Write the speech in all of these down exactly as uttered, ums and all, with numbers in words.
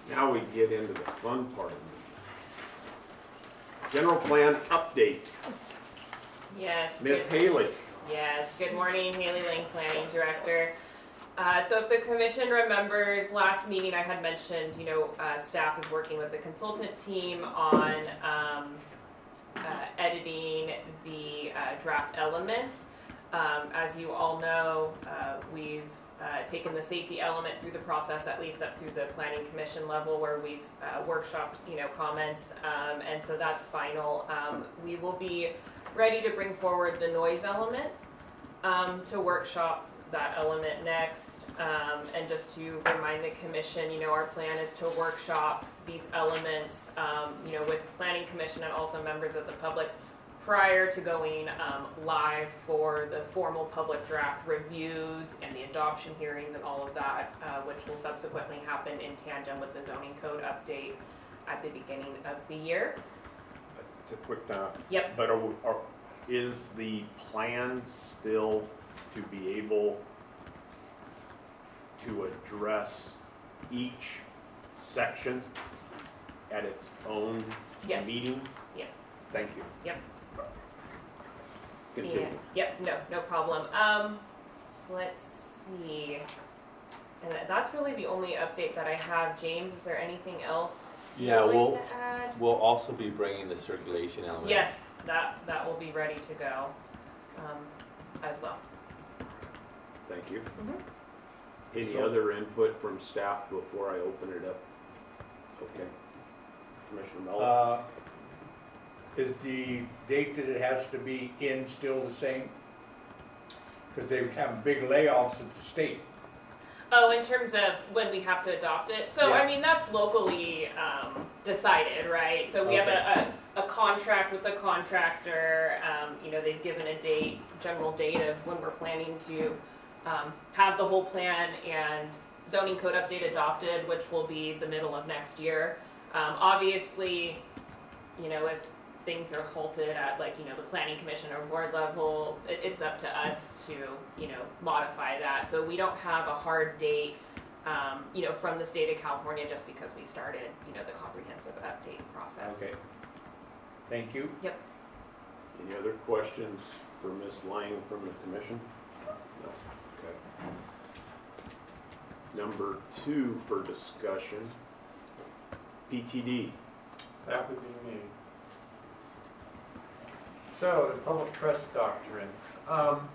Now we get into the fun part of it. General plan update. Yes. Miss good- Haley. Yes. Good morning, Haley Lang, Planning Director. Uh, so if the commission remembers, last meeting I had mentioned, you know, uh, staff is working with the consultant team on um, uh, editing the uh, draft elements. Um, as you all know, uh, we've uh, taken the safety element through the process, at least up through the planning commission level, where we've uh, workshopped, you know, comments, um, and so that's final. Um, we will be ready to bring forward the noise element um, to workshop that element next. Um, and just to remind the commission, you know, our plan is to workshop these elements, um, you know, with planning commission and also members of the public prior to going um, live for the formal public draft reviews and the adoption hearings and all of that, uh, which will subsequently happen in tandem with the zoning code update at the beginning of the year. Just a quick time. Yep. But are, are, is the plan still to be able to address each section at its own Yes. meeting? Yes. Thank you. Yep. Continue. Yeah. Yep. No. No problem. Um, let's see. And that's really the only update that I have. James, is there anything else you'd Yeah, like we'll, to add? we'll also be bringing the circulation element. Yes, that that will be ready to go um, as well. Thank you. Mhm. Any So- other input from staff before I open it up? Okay. Commissioner Mello? Uh, Is the date that it has to be in still the same? Because they have big layoffs at the state. Oh, in terms of when we have to adopt it. So, I Yeah. mean, that's locally um, decided, right? So we have a, a, a contract with the contractor. Um, you know, they've given a date, general date of when we're planning to um, have the whole plan and zoning code update adopted, which will be the middle of next year. Um, obviously, you know, if things are halted at, like, you know, the planning commission or board level, it, it's up to us to, you know, modify that. So we don't have a hard date, um, you know, from the state of California just because we started, you know, the comprehensive update process. Okay. Thank you. Yep. Any other questions for Miz Lang from the commission? No. Okay. Number two for discussion, P T D. That would be me. So, the public trust doctrine. Um,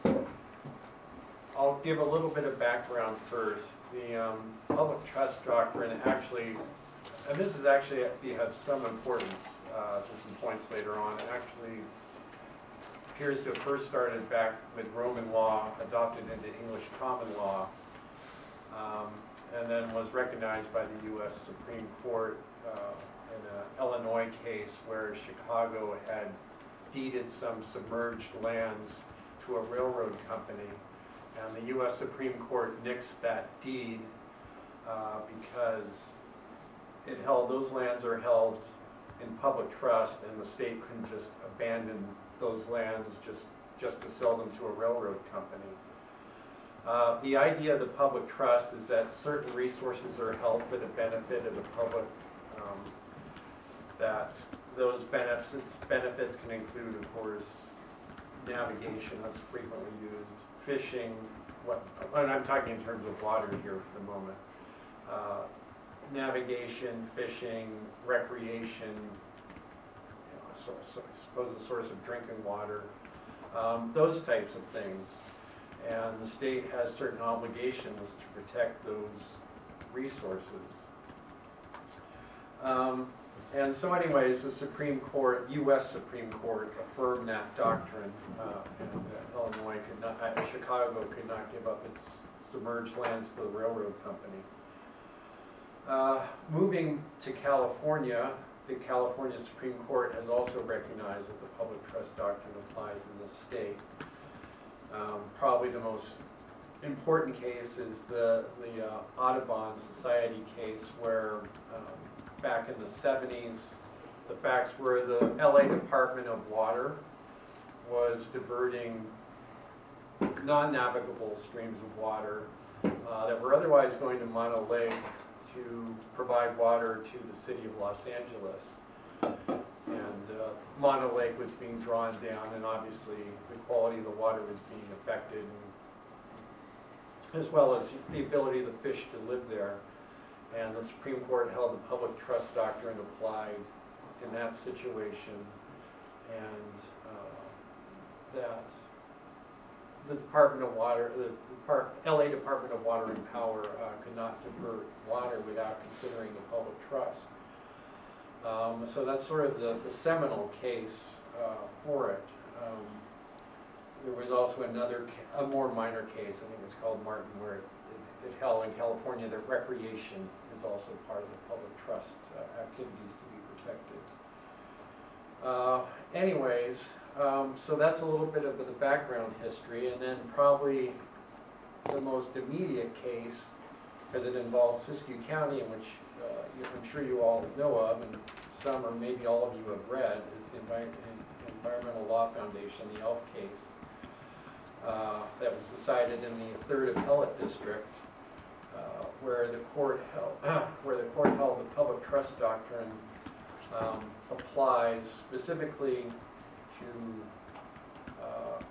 I'll give a little bit of background first. The um, public trust doctrine actually, and this is actually be have some importance uh, to some points later on. It actually appears to have first started back with Roman law, adopted into English common law, um, and then was recognized by the U S Supreme Court uh, in an Illinois case where Chicago had deeded some submerged lands to a railroad company, and the U S Supreme Court nixed that deed uh, because it held, those lands are held in public trust, and the state couldn't just abandon those lands just, just to sell them to a railroad company. Uh, the idea of the public trust is that certain resources are held for the benefit of the public, um, that those benefits, benefits can include, of course, navigation, that's frequently used, fishing, what, and I'm talking in terms of water here for the moment, uh, navigation, fishing, recreation, you know, so, so I suppose a source of drinking water, um, those types of things. And the state has certain obligations to protect those resources. Um, and so anyways, the Supreme Court, U S Supreme Court, affirmed that doctrine, uh, and uh, Illinois could not, uh, Chicago could not give up its submerged lands to the railroad company. Uh, moving to California, the California Supreme Court has also recognized that the public trust doctrine applies in the state. Um, probably the most important case is the, the uh, Audubon Society case where um, back in the seventies, the facts were the L A Department of Water was diverting non-navigable streams of water uh, that were otherwise going to Mono Lake to provide water to the city of Los Angeles. And uh, Mono Lake was being drawn down, and obviously the quality of the water was being affected, and, as well as the ability of the fish to live there. And the Supreme Court held the public trust doctrine applied in that situation, and uh, that the Department of Water, the Depart L A Department of Water and Power uh, could not divert water without considering the public trust. Um, so that's sort of the, the seminal case uh, for it. Um, there was also another, ca a more minor case, I think it's called Martin, where it, it, it held in California that recreation is also part of the public trust uh, activities to be protected. Uh, anyways, um, so that's a little bit of the background history, and then probably the most immediate case, because it involves Siskiyou County, in which uh, you, I'm sure you all know of, and some or maybe all of you have read, is the Envi Environmental Law Foundation, the E L F case, uh, that was decided in the third Appellate District, uh, where the court held, where the court held the public trust doctrine um, applies specifically to uh,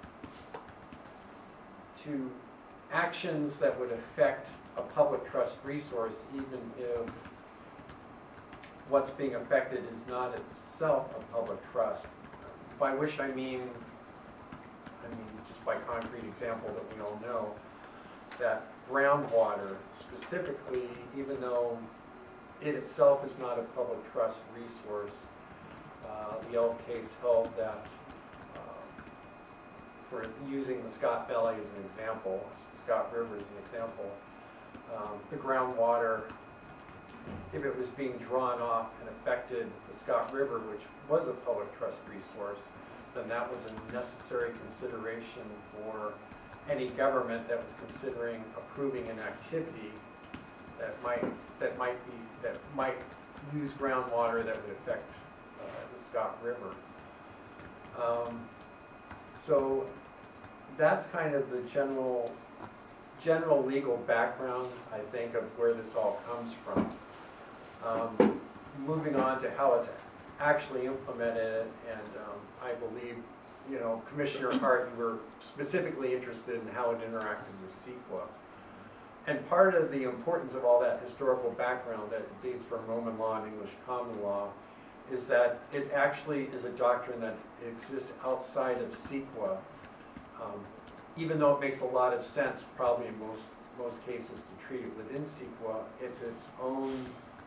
to actions that would affect a public trust resource, even if what's being affected is not itself a public trust. By which I mean, I mean just by concrete example that we all know, that groundwater specifically, even though it itself is not a public trust resource, uh, the E L F case held that, uh, for using the Scott Valley as an example, Scott River as an example, um, the groundwater, if it was being drawn off and affected the Scott River, which was a public trust resource, then that was a necessary consideration for any government that was considering approving an activity that might that might be that might use groundwater that would affect uh, the Scott River. Um, so that's kind of the general general legal background, I think, of where this all comes from. Um, moving on to how it's actually implemented, and um, I believe, you know, Commissioner Hart, you were specifically interested in how it interacted with CEQA. And part of the importance of all that historical background that dates from Roman law and English common law is that it actually is a doctrine that exists outside of CEQA, um, even though it makes a lot of sense probably in most, most cases to treat it within CEQA. It's its own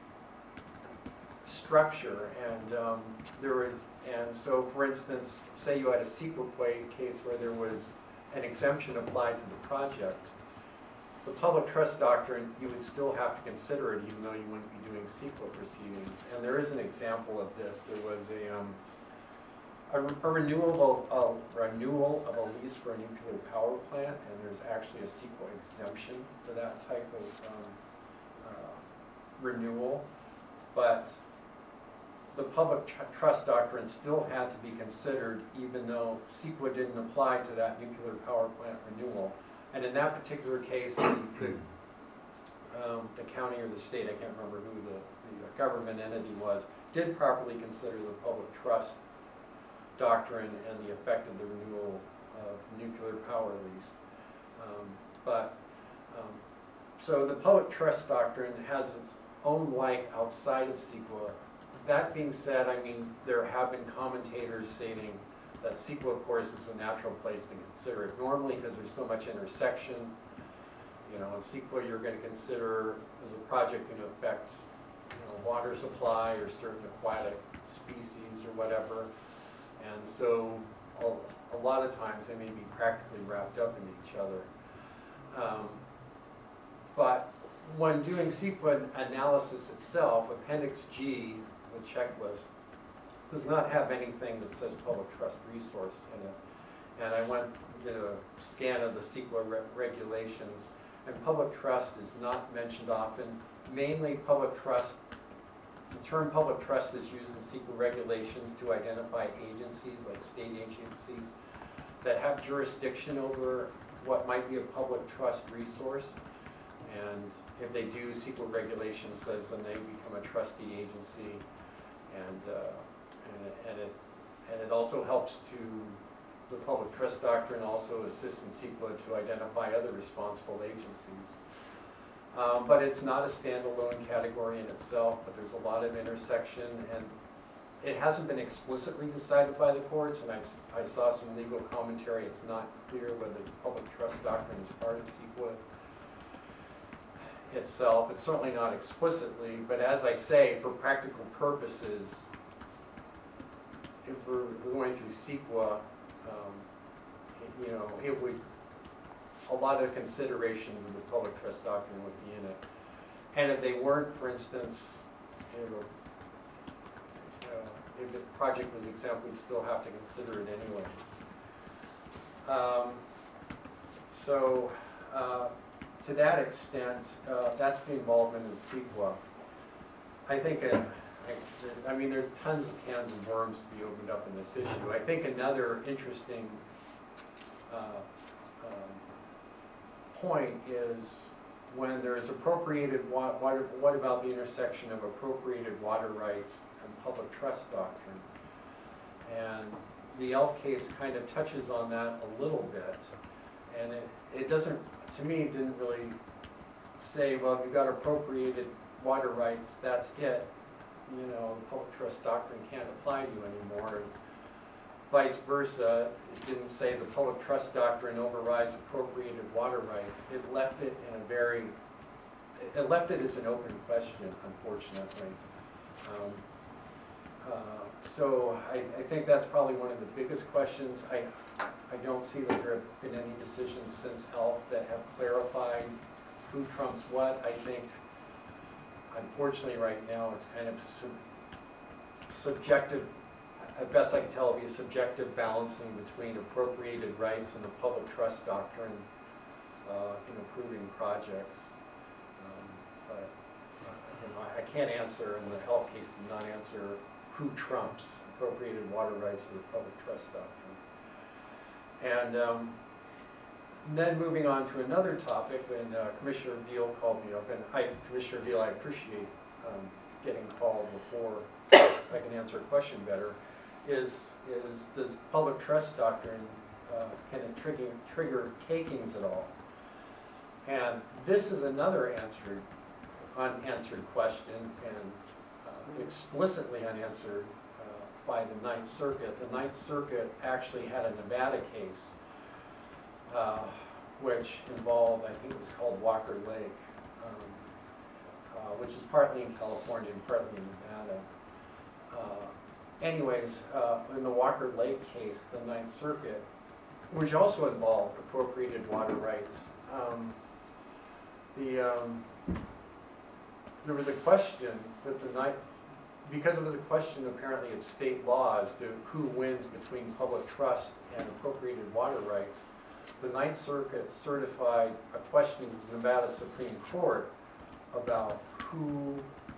structure, and um, there was, and so for instance, say you had a CEQA case where there was an exemption applied to the project, the public trust doctrine, you would still have to consider it even though you wouldn't be doing CEQA proceedings. And there is an example of this. There was a, um, a, a renewal of a renewal of a lease for a nuclear power plant, and there's actually a CEQA exemption for that type of um, uh, renewal. But the public tr trust doctrine still had to be considered even though CEQA didn't apply to that nuclear power plant renewal. And in that particular case, the, the, um, the county or the state, I can't remember who the, the government entity was, did properly consider the public trust doctrine and the effect of the renewal of nuclear power lease. Um, but, um, so the public trust doctrine has its own life outside of CEQA. That being said, I mean, there have been commentators stating that CEQA, of course, is a natural place to consider it normally because there's so much intersection. You know, in CEQA, you're going to consider is a project going to affect, you know, water supply or certain aquatic species or whatever. And so a, a lot of times they may be practically wrapped up in each other. Um, but when doing CEQA analysis itself, Appendix G, the checklist, does not have anything that says public trust resource in it. And I went, did a scan of the CEQA re regulations, and public trust is not mentioned often. Mainly public trust, the term public trust is used in CEQA regulations to identify agencies, like state agencies, that have jurisdiction over what might be a public trust resource. And if they do, CEQA regulation says then they become a trustee agency, and, uh, and, it, and it and it also helps to, the public trust doctrine also assists in CEQA to identify other responsible agencies. Um, but it's not a standalone category in itself, but there's a lot of intersection, and it hasn't been explicitly decided by the courts, and I've, I saw some legal commentary. It's not clear whether the public trust doctrine is part of CEQA itself. It's certainly not explicitly, but as I say, for practical purposes, if we're going through CEQA, um, you know, it would, a lot of considerations of the public trust doctrine would be in it. And if they weren't, for instance, you know, uh, if the project was exempt, we'd still have to consider it anyway. Um, so, uh, to that extent, uh, that's the involvement in CEQA. I think, uh, I, I mean, there's tons of cans of worms to be opened up in this issue. I think another interesting uh, um, point is when there is appropriated, wa what, what about the intersection of appropriated water rights and public trust doctrine? And the Elf case kind of touches on that a little bit. And it, it doesn't, to me, it didn't really say, well, if you've got appropriated water rights, that's it. You know, the public trust doctrine can't apply to you anymore. And vice versa, it didn't say the public trust doctrine overrides appropriated water rights. It left it in a very, it left it as an open question, unfortunately. Um, uh, so I, I think that's probably one of the biggest questions. I, I don't see that there have been any decisions since Elf that have clarified who trumps what. I think, unfortunately, right now it's kind of sub subjective. At best I can tell, it'll be a subjective balancing between appropriated rights and the public trust doctrine uh, in approving projects. Um, but uh, you know, I, I can't answer, in the Elf case, did not answer who trumps appropriated water rights or the public trust doctrine. And um, then moving on to another topic, when uh, Commissioner Veal called me up, and I, Commissioner Veal, I appreciate um, getting called before so I can answer a question better, is, is does public trust doctrine, uh, can it trigger, trigger takings at all? And this is another answered, unanswered question, and uh, explicitly unanswered uh, by the Ninth Circuit. The Ninth Circuit actually had a Nevada case uh, which involved, I think it was called Walker Lake, um, uh, which is partly in California and partly in Nevada. Uh, anyways, uh, in the Walker Lake case, the Ninth Circuit, which also involved appropriated water rights, um, the um, there was a question that the night, because it was a question apparently of state law as to who wins between public trust and appropriated water rights, the Ninth Circuit certified a question to the Nevada Supreme Court about who,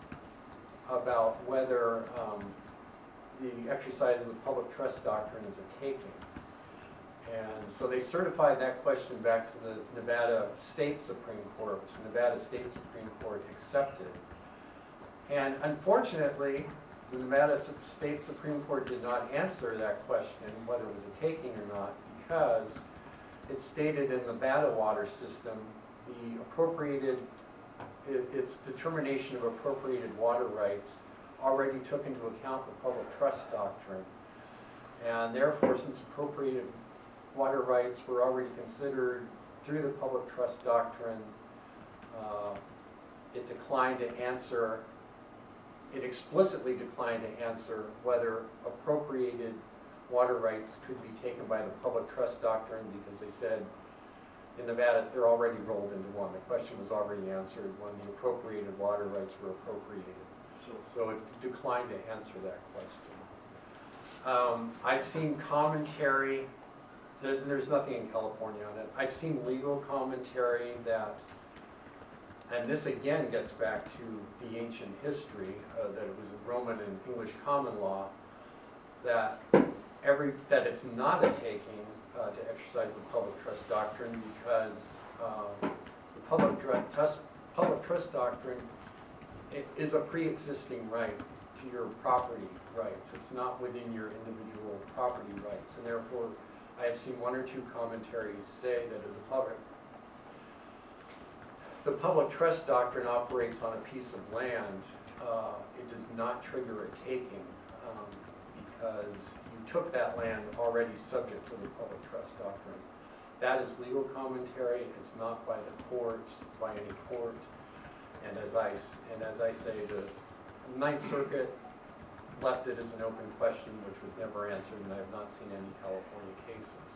about whether um, the exercise of the public trust doctrine is a taking. And so they certified that question back to the Nevada State Supreme Court, which the Nevada State Supreme Court accepted. And unfortunately, the Nevada State Supreme Court did not answer that question, whether it was a taking or not, because it stated in the Nevada water system, the appropriated, it, its determination of appropriated water rights already took into account the public trust doctrine. And therefore, since appropriated water rights were already considered through the public trust doctrine, uh, it declined to answer, it explicitly declined to answer whether appropriated water rights could be taken by the public trust doctrine, because they said in Nevada they're already rolled into one. The question was already answered when the appropriated water rights were appropriated. So, so it declined to answer that question. Um, I've seen commentary. There's nothing in California on it. I've seen legal commentary that, and this again gets back to the ancient history, uh, that it was a Roman and English common law, that every that it's not a taking uh, to exercise the public trust doctrine, because uh, the public trust public trust doctrine i- is a pre-existing right to your property rights. It's not within your individual property rights, and therefore, I have seen one or two commentaries say that in the public, the public trust doctrine operates on a piece of land. Uh, it does not trigger a taking um, because you took that land already subject to the public trust doctrine. That is legal commentary. It's not by the court, by any court. And as I s- and as I say, the Ninth Circuit left it as an open question, which was never answered, and I have not seen any California cases.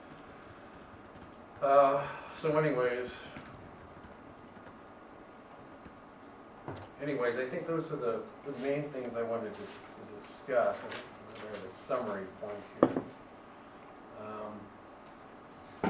Uh, so, anyways. Anyways, I think those are the, the main things I wanted to, s- to discuss. I think we have a summary point here. Um,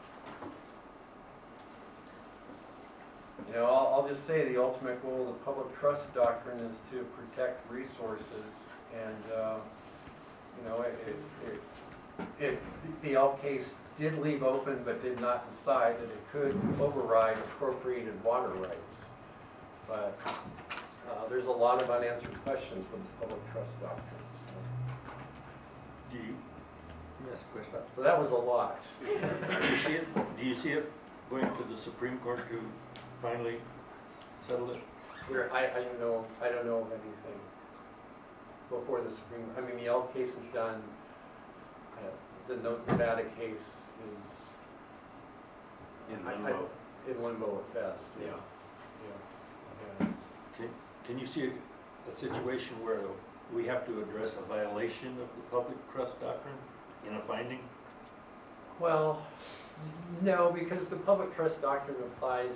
you know, I'll, I'll just say the ultimate goal of the public trust doctrine is to protect resources, and uh, you know, it, it, it, it the Elk case did leave open, but did not decide that it could override appropriated water rights. But uh, there's a lot of unanswered questions with the public trust doctrine. So, Do you, yes, question. so that was a lot. Do you see it, do you see it going to the Supreme Court to finally settle it? Where I, I don't know, I don't know of anything before the Supreme. I mean, the Elk case is done. Uh, the Nevada case is In I- I- limbo. in limbo at best. Yeah. Yeah. And Can, can you see a, a situation where we have to address a violation of the public trust doctrine in a finding? Well, no, because the public trust doctrine applies,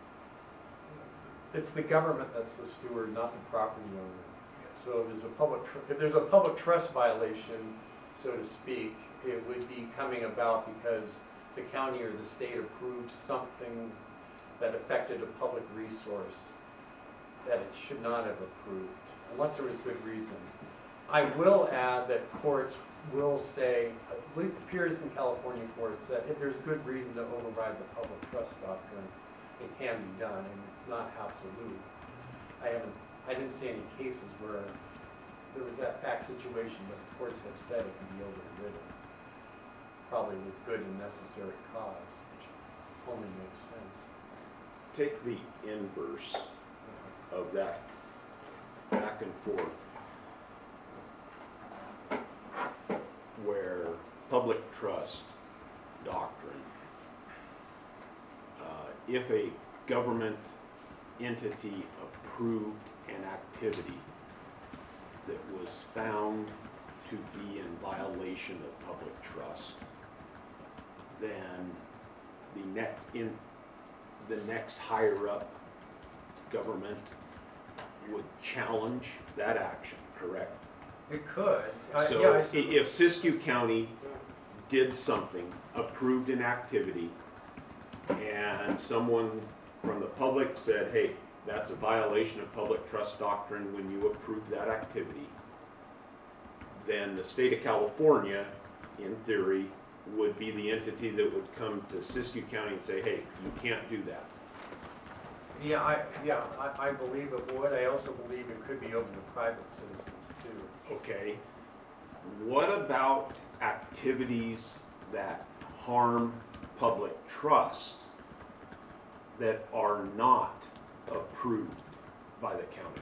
it's the government that's the steward, not the property owner. So if there's a public, tr- if there's a public trust violation, so to speak, it would be coming about because the county or the state approved something that affected a public resource that it should not have approved, unless there was good reason. I will add that courts will say, it appears in California courts, that if there's good reason to override the public trust doctrine, it can be done, and it's not absolute. I haven't, I didn't see any cases where there was that fact situation, but the courts have said it can be overridden, probably with good and necessary cause, which only makes sense. Take the inverse of that back and forth, where public trust doctrine, uh, if a government entity approved an activity that was found to be in violation of public trust, then the next in the next higher up government would challenge that action, correct? It could. I- So yeah, I i- see. if Siskiyou County did something, approved an activity, and someone from the public said, hey, that's a violation of public trust doctrine when you approve that activity, then the state of California, in theory, would be the entity that would come to Siskiyou County and say, hey, you can't do that. Yeah, I, yeah, I, I believe it would. I also believe it could be open to private citizens too. Okay, what about activities that harm public trust that are not approved by the county?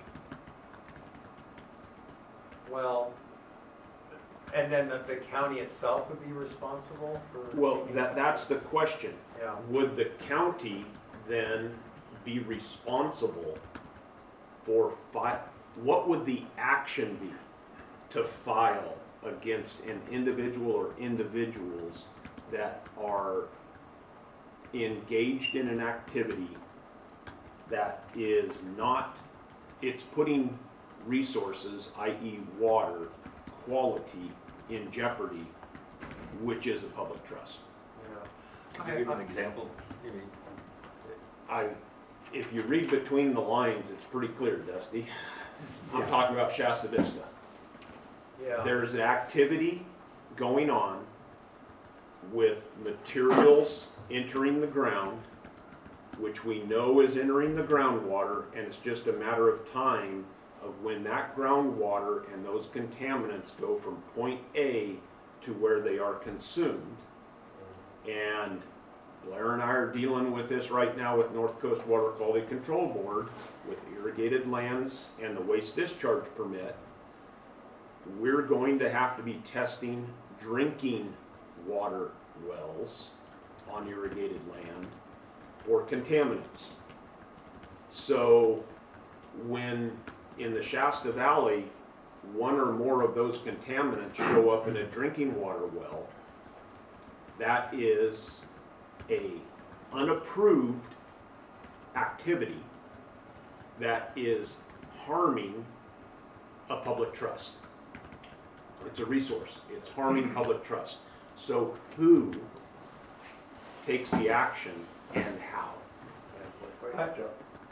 Well, and then the, the county itself would be responsible for? Well, taking that, that's the question. Yeah. Would the county then be responsible for fi- what would the action be to file against an individual or individuals that are engaged in an activity that is not, it's putting resources, that is water, quality in jeopardy, which is a public trust? Yeah. Can you give an example? Maybe. I, if you read between the lines, it's pretty clear, Dusty. I'm talking about Shasta Vista. Yeah. There's an activity going on with materials entering the ground which we know is entering the groundwater, and it's just a matter of time of when that groundwater and those contaminants go from point A to where they are consumed. And Blair and I are dealing with this right now with North Coast Water Quality Control Board with irrigated lands and the waste discharge permit. We're going to have to be testing drinking water wells on irrigated land for contaminants. So when in the Shasta Valley, one or more of those contaminants show up in a drinking water well, that is a unapproved activity that is harming a public trust. It's a resource. It's harming public trust. So who takes the action and how? Wait, wait, Joe.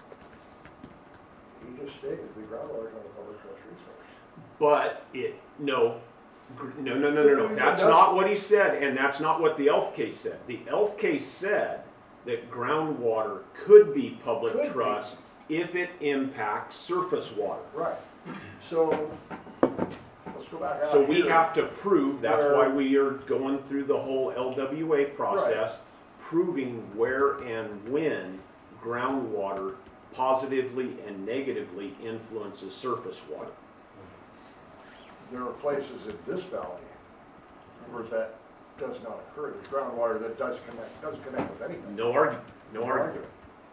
He just stated the groundwater is not a public trust resource. But it, no, gr- no, no, no, no, no. That's not what he said, and that's not what the E L F case said. The E L F case said that groundwater could be public Could be. trust if it impacts surface water. Right. So, let's go back out So we here. have to prove, that's Where- why we are going through the whole L W A process, proving where and when groundwater positively and negatively influences surface water. There are places in this valley where that does not occur. There's groundwater that does connect, doesn't connect with anything. No argument, no argument.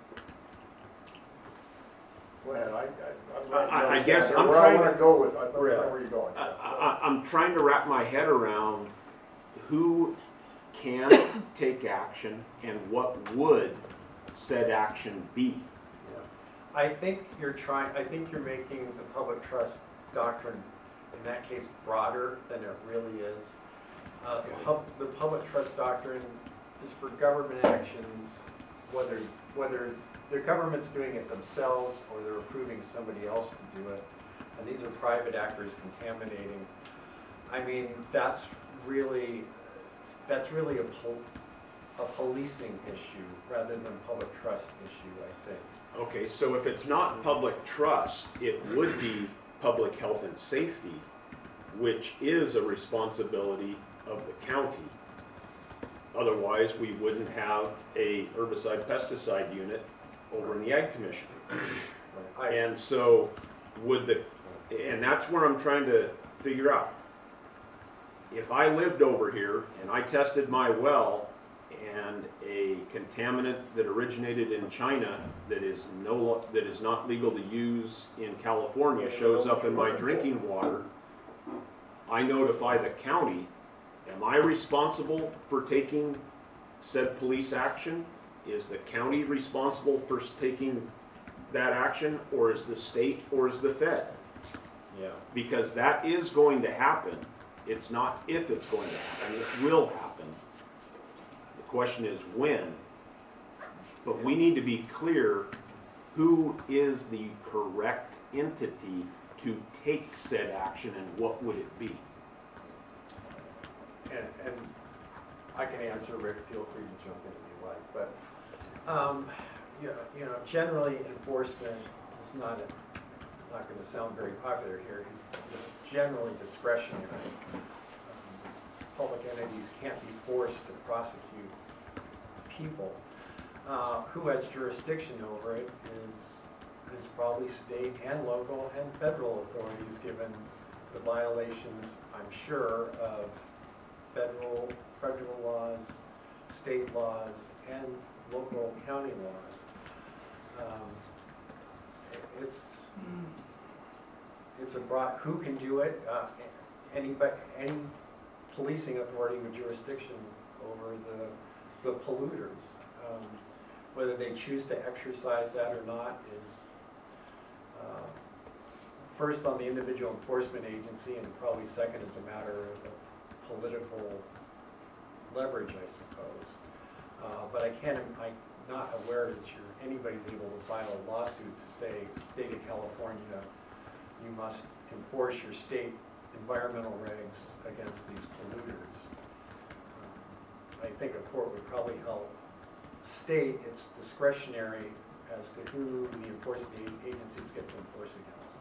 Go ahead, I, I, I'm I- writing I notes guess down I'm here. Where I trying wanna to- go with, I know Yeah. where you're going. I, I, I'm trying to wrap my head around who can take action and what would said action be. I think you're trying, I think you're making the public trust doctrine, in that case, broader than it really is. Uh, the pub, the public trust doctrine is for government actions, whether, whether the government's doing it themselves or they're approving somebody else to do it. And these are private actors contaminating. I mean, that's really, that's really a pol, a policing issue rather than a public trust issue, I think. Okay, so if it's not public trust, it would be public health and safety, which is a responsibility of the county. Otherwise, we wouldn't have a herbicide pesticide unit over in the Ag Commission. I, And so would the, and that's where I'm trying to figure out. If I lived over here and I tested my well and a contaminant that originated in China that is no, lo- that is not legal to use in California shows up in my drinking water, I notify the county. Am I responsible for taking said police action? Is the county responsible for taking that action, or is the state, or is the Fed? yeah. Because that is going to happen. It's not if it's going to happen, it will happen. The question is when. But we need to be clear who is the correct entity to take said action and what would it be? And, and I can answer, Rick, feel free to jump in if you like, but, um, you know, you know, generally enforcement is not, a- not gonna sound very popular here, is generally discretionary. Um, Public entities can't be forced to prosecute people. Uh, who has jurisdiction over it is, is probably state and local and federal authorities, given the violations, I'm sure, of federal, federal laws, state laws, and local county laws. Um, it- It's, it's a broad, who can do it? Uh, Anybody, any policing authority with jurisdiction over the, the polluters. Um, Whether they choose to exercise that or not is uh, first on the individual enforcement agency, and probably second as a matter of political leverage, I suppose. Uh, But I can't, I'm not aware that you're, anybody's able to file a lawsuit to say, state of California, you must enforce your state environmental regs against these polluters. Um, I think a court would probably help state, it's discretionary as to who the enforcement agencies get to enforce against.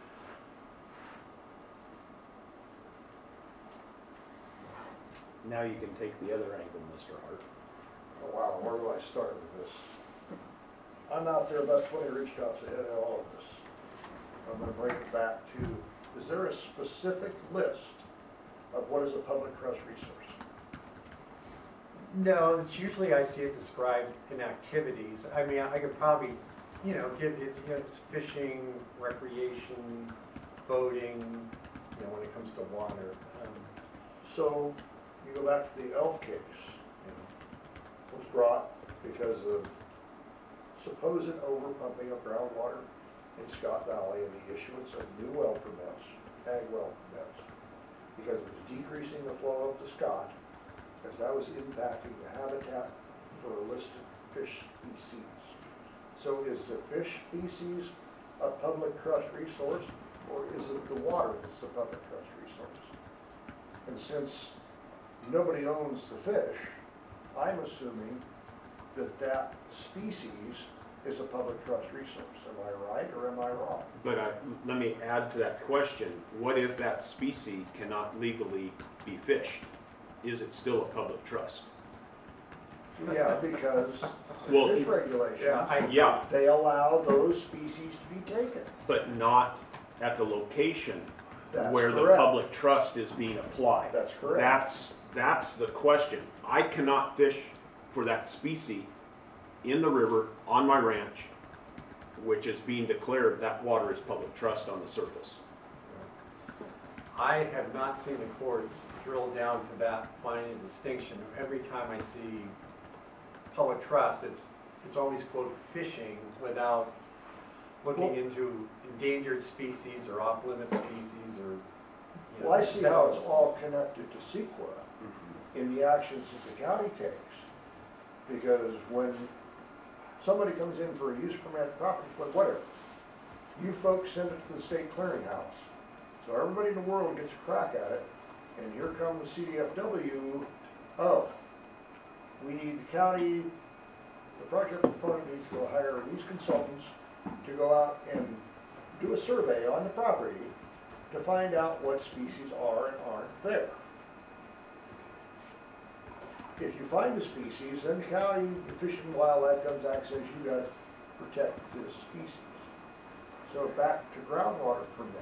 Now you can take the other angle, Mister Hart. Oh, wow, where do I start with this? I'm out there about twenty ridge tops ahead of all of this. I'm gonna bring it back to, is there a specific list of what is a public trust resource? No, it's usually I see it described in activities. I mean, I could probably, you know, give it, you know, it's fishing, recreation, boating, you know, when it comes to water. Um, So, you go back to the Elf case, you know, was brought because of supposed overpumping of groundwater in Scott Valley and the issuance of new well permits, ag well permits, because it was decreasing the flow up to Scott, because that was impacting the habitat for a listed fish species. So is the fish species a public trust resource, or is it the water that's the public trust resource? And since nobody owns the fish, I'm assuming that that species is a public trust resource. Am I right or am I wrong? But I, let me add to that question. What if that species cannot legally be fished? Is it still a public trust? Yeah, because Well, the fish regulations, Yeah, I- Yeah, they allow those species to be taken. but not at the location That's where the correct. public trust is being applied. That's correct. That's, that's the question. I cannot fish for that species in the river on my ranch, which is being declared that water is public trust on the surface. I have not seen the courts drill down to that, finding a distinction. Every time I see public trust, it's, it's always quote fishing without looking Well- into endangered species or off-limit species or, you know. Well, I see how it's all connected to CEQA in the actions that the county takes. Because when somebody comes in for a use permit property, but whatever, you folks send it to the state clearinghouse. So everybody in the world gets a crack at it, and here comes C D F W, oh, we need the county, the project proponent needs to go hire these consultants to go out and do a survey on the property to find out what species are and aren't there. If you find a species, then the county, the Fish and Wildlife comes out and says you gotta protect this species. So back to groundwater permits.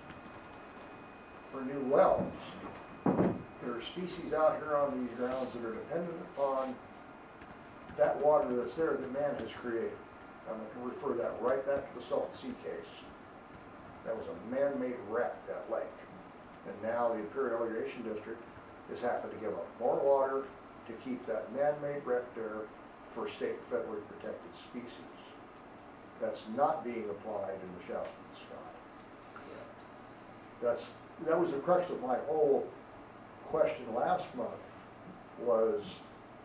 For new wells, there are species out here on these grounds that are dependent upon that water that's there that man has created. I'm gonna refer that right back to the Salton Sea case. That was a man-made wreck, that lake. And now the Imperial Irrigation District is having to give up more water to keep that man-made wreck there for state federally protected species. That's not being applied in the Shasta and Scott. That's, that was the crux of my whole question last month was,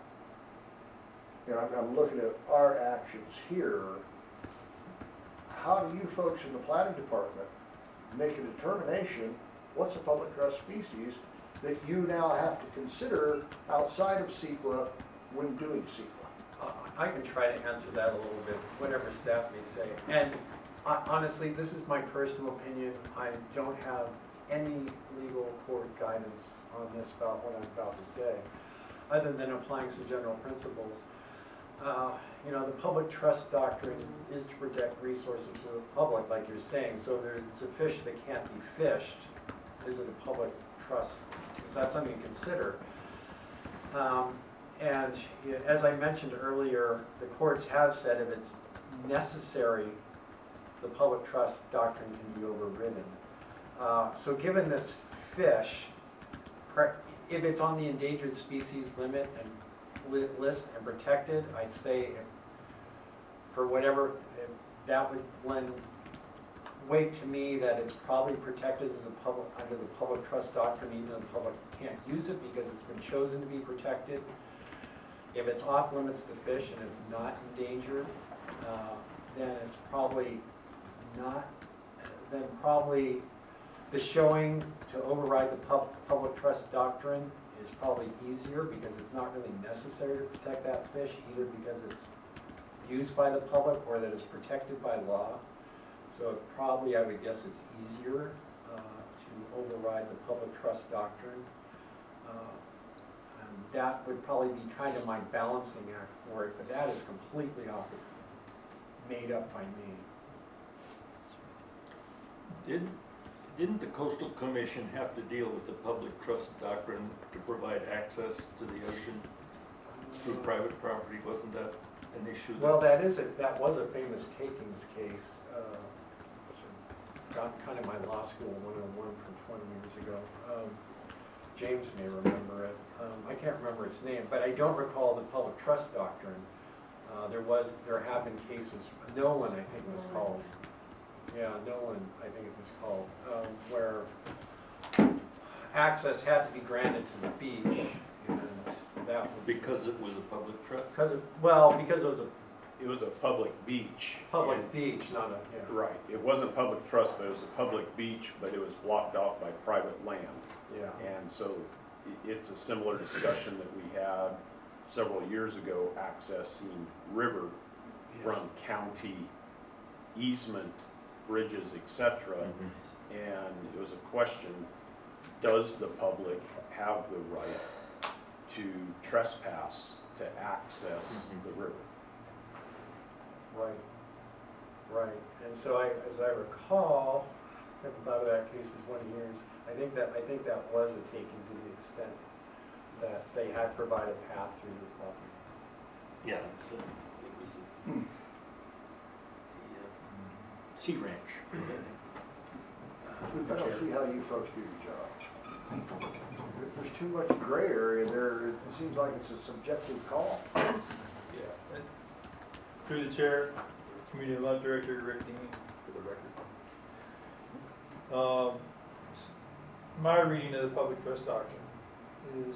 you know, I'm, I'm looking at our actions here. How do you folks in the planning department make a determination what's a public trust species that you now have to consider outside of CEQA when doing CEQA? Uh, I can try to answer that a little bit, whatever staff may say. And uh, honestly, this is my personal opinion. I don't have any legal court guidance on this about what I'm about to say, other than applying some general principles. Uh, you know, the public trust doctrine is to protect resources for the public, like you're saying. So there's a fish that can't be fished. Is it a public trust? Is that something to consider? Um, and you know, as I mentioned earlier, the courts have said if it's necessary, the public trust doctrine can be overridden. Uh, so given this fish, if it's on the endangered species limit and li list and protected, I'd say if, for whatever, if that would lend weight to me that it's probably protected as a public, under the public trust doctrine, even though the public can't use it because it's been chosen to be protected. If it's off limits to fish and it's not endangered, uh, then it's probably not, then probably the showing to override the pub, public trust doctrine is probably easier because it's not really necessary to protect that fish, either because it's used by the public or that it's protected by law. So it probably, I would guess it's easier uh, to override the public trust doctrine. Uh, and that would probably be kind of my balancing act for it, but that is completely off the, made up by me. Didn't, didn't the Coastal Commission have to deal with the public trust doctrine to provide access to the ocean through private property? Wasn't that an issue? that- Well, that is a, that was a famous takings case, uh, which I got kind of my law school one oh one from twenty years ago. Um, James may remember it. Um, I can't remember its name, but I don't recall the public trust doctrine. Uh, there was, there have been cases, Nolan, I think it was called. Yeah, Nolan, I think it was called, um, where access had to be granted to the beach, and that was. Because it was a public trust? Because it, well, because it was a It was a public beach. public and- beach, not a, yeah. Right, it wasn't public trust, but it was a public beach, but it was blocked off by private land. Yeah. And so i- it's a similar discussion that we had several years ago, accessing river from county easement, bridges, et cetera. Mm-hmm. And it was a question, does the public have the right to trespass to access Mhm. the river? Right, right. And so I, as I recall, I haven't thought of that case in twenty years. I think that, I think that was a taking to the extent that they had provided path through the property. Yeah. It was a- Hmm. the, uh, Sea Ranch. I don't see how you folks do your job. There's too much gray area there. It seems like it's a subjective call. Yeah. and Through the chair, Community Development Director Rick Dean, for the record. Um, s- my reading of the public trust doctrine is,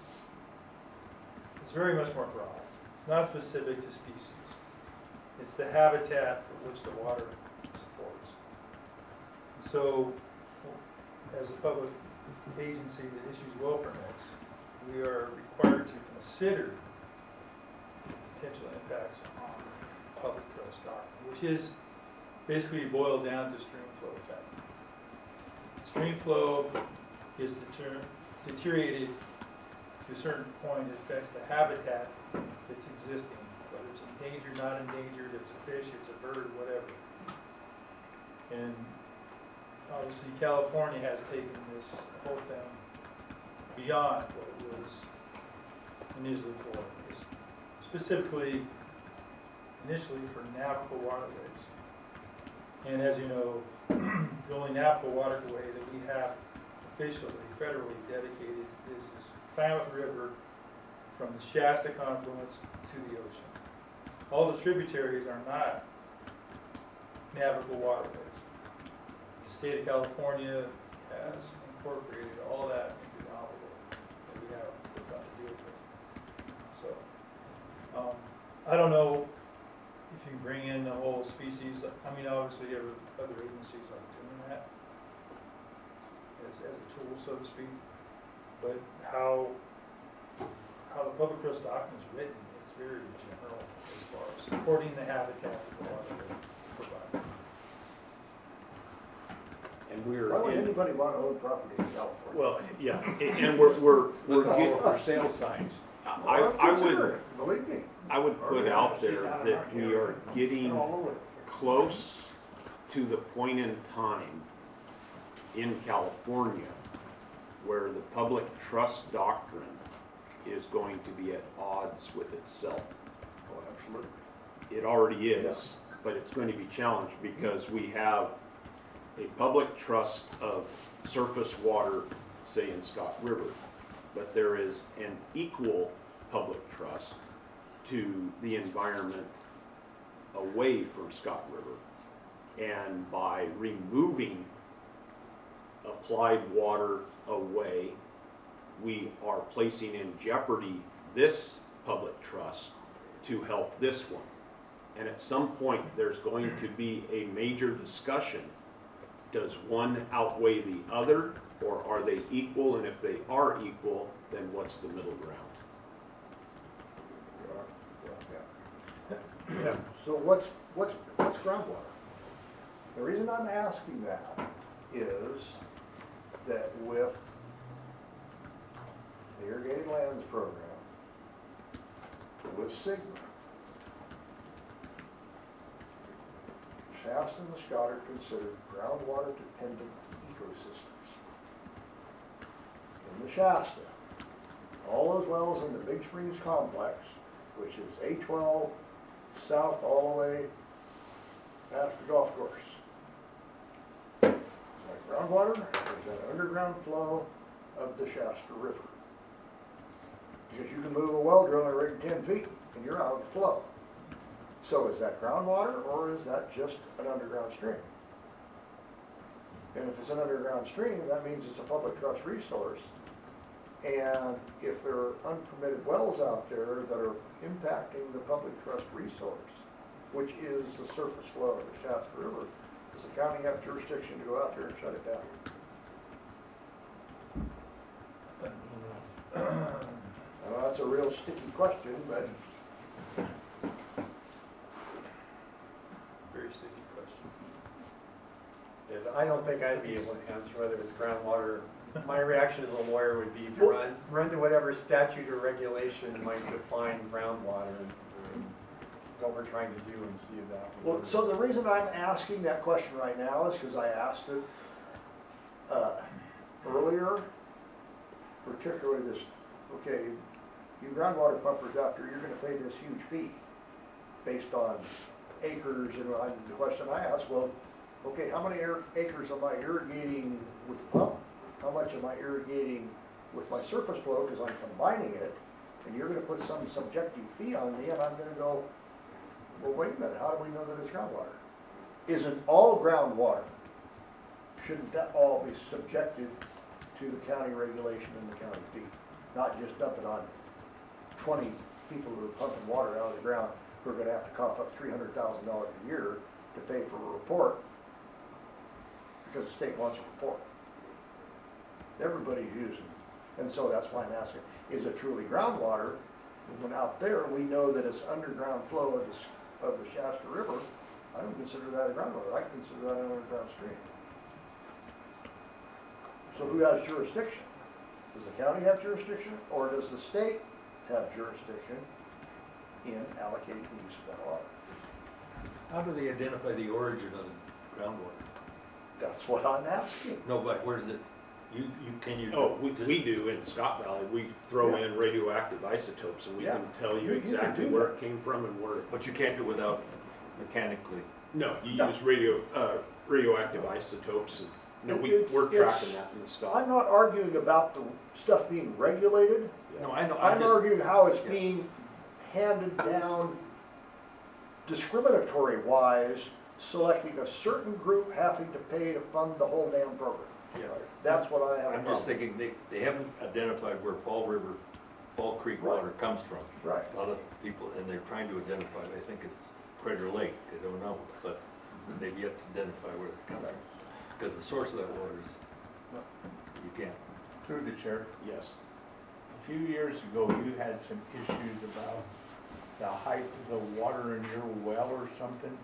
is very much more broad. It's not specific to species. It's the habitat for which the water supports. So, as a public agency that issues well permits, we are required to consider potential impacts on public trust doctrine, which is basically boiled down to stream flow effect. Stream flow is deter- deteriorated to a certain point. It affects the habitat that's existing, whether it's endangered, not endangered, it's a fish, it's a bird, whatever. And obviously California has taken this whole thing beyond what it was initially for. It's specifically, initially for navigable waterways. And as you know, the only navigable waterway that we have officially, federally dedicated is this Klamath River from the Shasta confluence to the ocean. All the tributaries are not navigable waterways. The state of California has incorporated all that into the envelope that we have we're trying to deal with. So, um, I don't know if you bring in the whole species. I mean, obviously, every, other agencies are doing that as, as a tool, so to speak. But how how the public trust doctrine is written, it's very general as far as supporting the habitat that the water provides. And we're Why would in, anybody want to own property in California? well, yeah, and we're, we're, we're Look all getting, over sale signs. I, Well, I consider would, it, Believe me. I would put out there that we are getting They're all over it. close to the point in time in California where the public trust doctrine is going to be at odds with itself. Oh, absolutely. It already is, Yes. but it's going to be challenged because we have a public trust of surface water, say in Scott River, but there is an equal public trust to the environment away from Scott River. And by removing applied water away, we are placing in jeopardy this public trust to help this one. And at some point, there's going to be a major discussion does one outweigh the other, or are they equal? And if they are equal, then what's the middle ground? Yeah. So what's, what's, what's groundwater? The reason I'm asking that is that with the irrigated lands program, with SGMA, Shasta and the Scott are considered groundwater dependent ecosystems. In the Shasta, all those wells in the Big Springs complex, which is A twelve south all the way past the golf course. Is that groundwater, or is that underground flow of the Shasta River? Because you can move a well drilling rig ten feet and you're out of the flow. So is that groundwater, or is that just an underground stream? And if it's an underground stream, that means it's a public trust resource. And if there are unpermitted wells out there that are impacting the public trust resource, which is the surface flow of the Shasta River, does the county have jurisdiction to go out there and shut it down? Well, that's a real sticky question, but Very sticky question. Is I don't think I'd be able to answer whether it's groundwater. My reaction as a lawyer would be to run, run to whatever statute or regulation might define groundwater and what we're trying to do and see if that was. well, so the reason I'm asking that question right now is because I asked it uh, earlier, particularly this, okay, you groundwater pumpers out there, you're gonna pay this huge fee based on acres, and I, the question I asked, well, okay, how many air- acres am I irrigating with the pump? How much am I irrigating with my surface flow, because I'm combining it, and you're gonna put some subjective fee on me, and I'm gonna go, well, wait a minute, how do we know that it's groundwater? Isn't all groundwater, shouldn't that all be subjected to the county regulation and the county fee? Not just dump it on twenty people who are pumping water out of the ground, who are gonna have to cough up three hundred thousand dollars a year to pay for a report, because the state wants a report. Everybody's using, and so that's why I'm asking, is it truly groundwater? When out there, we know that it's underground flow of the, of the Shasta River. I don't consider that a groundwater, I consider that an underground stream. So who has jurisdiction? Does the county have jurisdiction, or does the state have jurisdiction in allocating the use of that water? How do they identify the origin of the groundwater? That's what I'm asking. No, but where does it, you, you, can you? Oh, we, we do in Scott Valley, we throw Yeah. in radioactive isotopes and we Yeah. can tell You- you you can exactly do where that. it came from and where. But you can't do it without mechanically. No, you No. use radio, uh, radioactive isotopes and, no, we, It's- we're it's- tracking that in Scott. I'm not arguing about the stuff being regulated. Yeah. No, I know, I'm I'm just, arguing how it's yeah. being handed down discriminatory wise, selecting a certain group having to pay to fund the whole damn program. yeah. That's what I have a I'm just problem. thinking, they, they haven't identified where Fall River, Fall Creek Right. water comes from. Right. A lot of people, and they're trying to identify, I think it's Crater Lake, they don't know, but they've yet to identify where it comes from. Because the source of that water is, you can't. Through the chair, Yes. a few years ago, you had some issues about the height of the water in your well or something.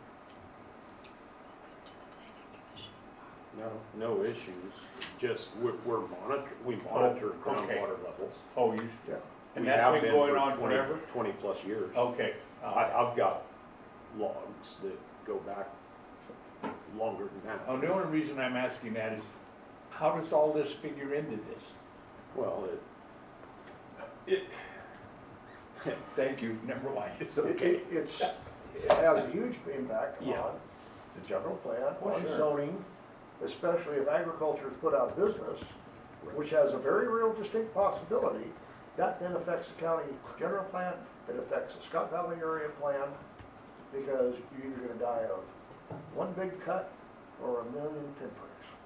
No, no issues, just we're, we're monitor, we monitor Oh, okay. groundwater levels. Oh, you, Yeah. and We that's have been going for on twenty forever? Twenty plus years. Okay. I, I've got logs that go back longer than that. Oh, the only reason I'm asking that is, how does all this figure into this? Well, it, it, Thank you, never mind, it's It, okay. it, it's, it has a huge impact Yeah. on the general plan, Well, on sure. zoning, especially if agriculture is put out of business, which has a very real distinct possibility. That then affects the county general plan, it affects the Scott Valley area plan, because you're either gonna die of one big cut or a million pinpricks.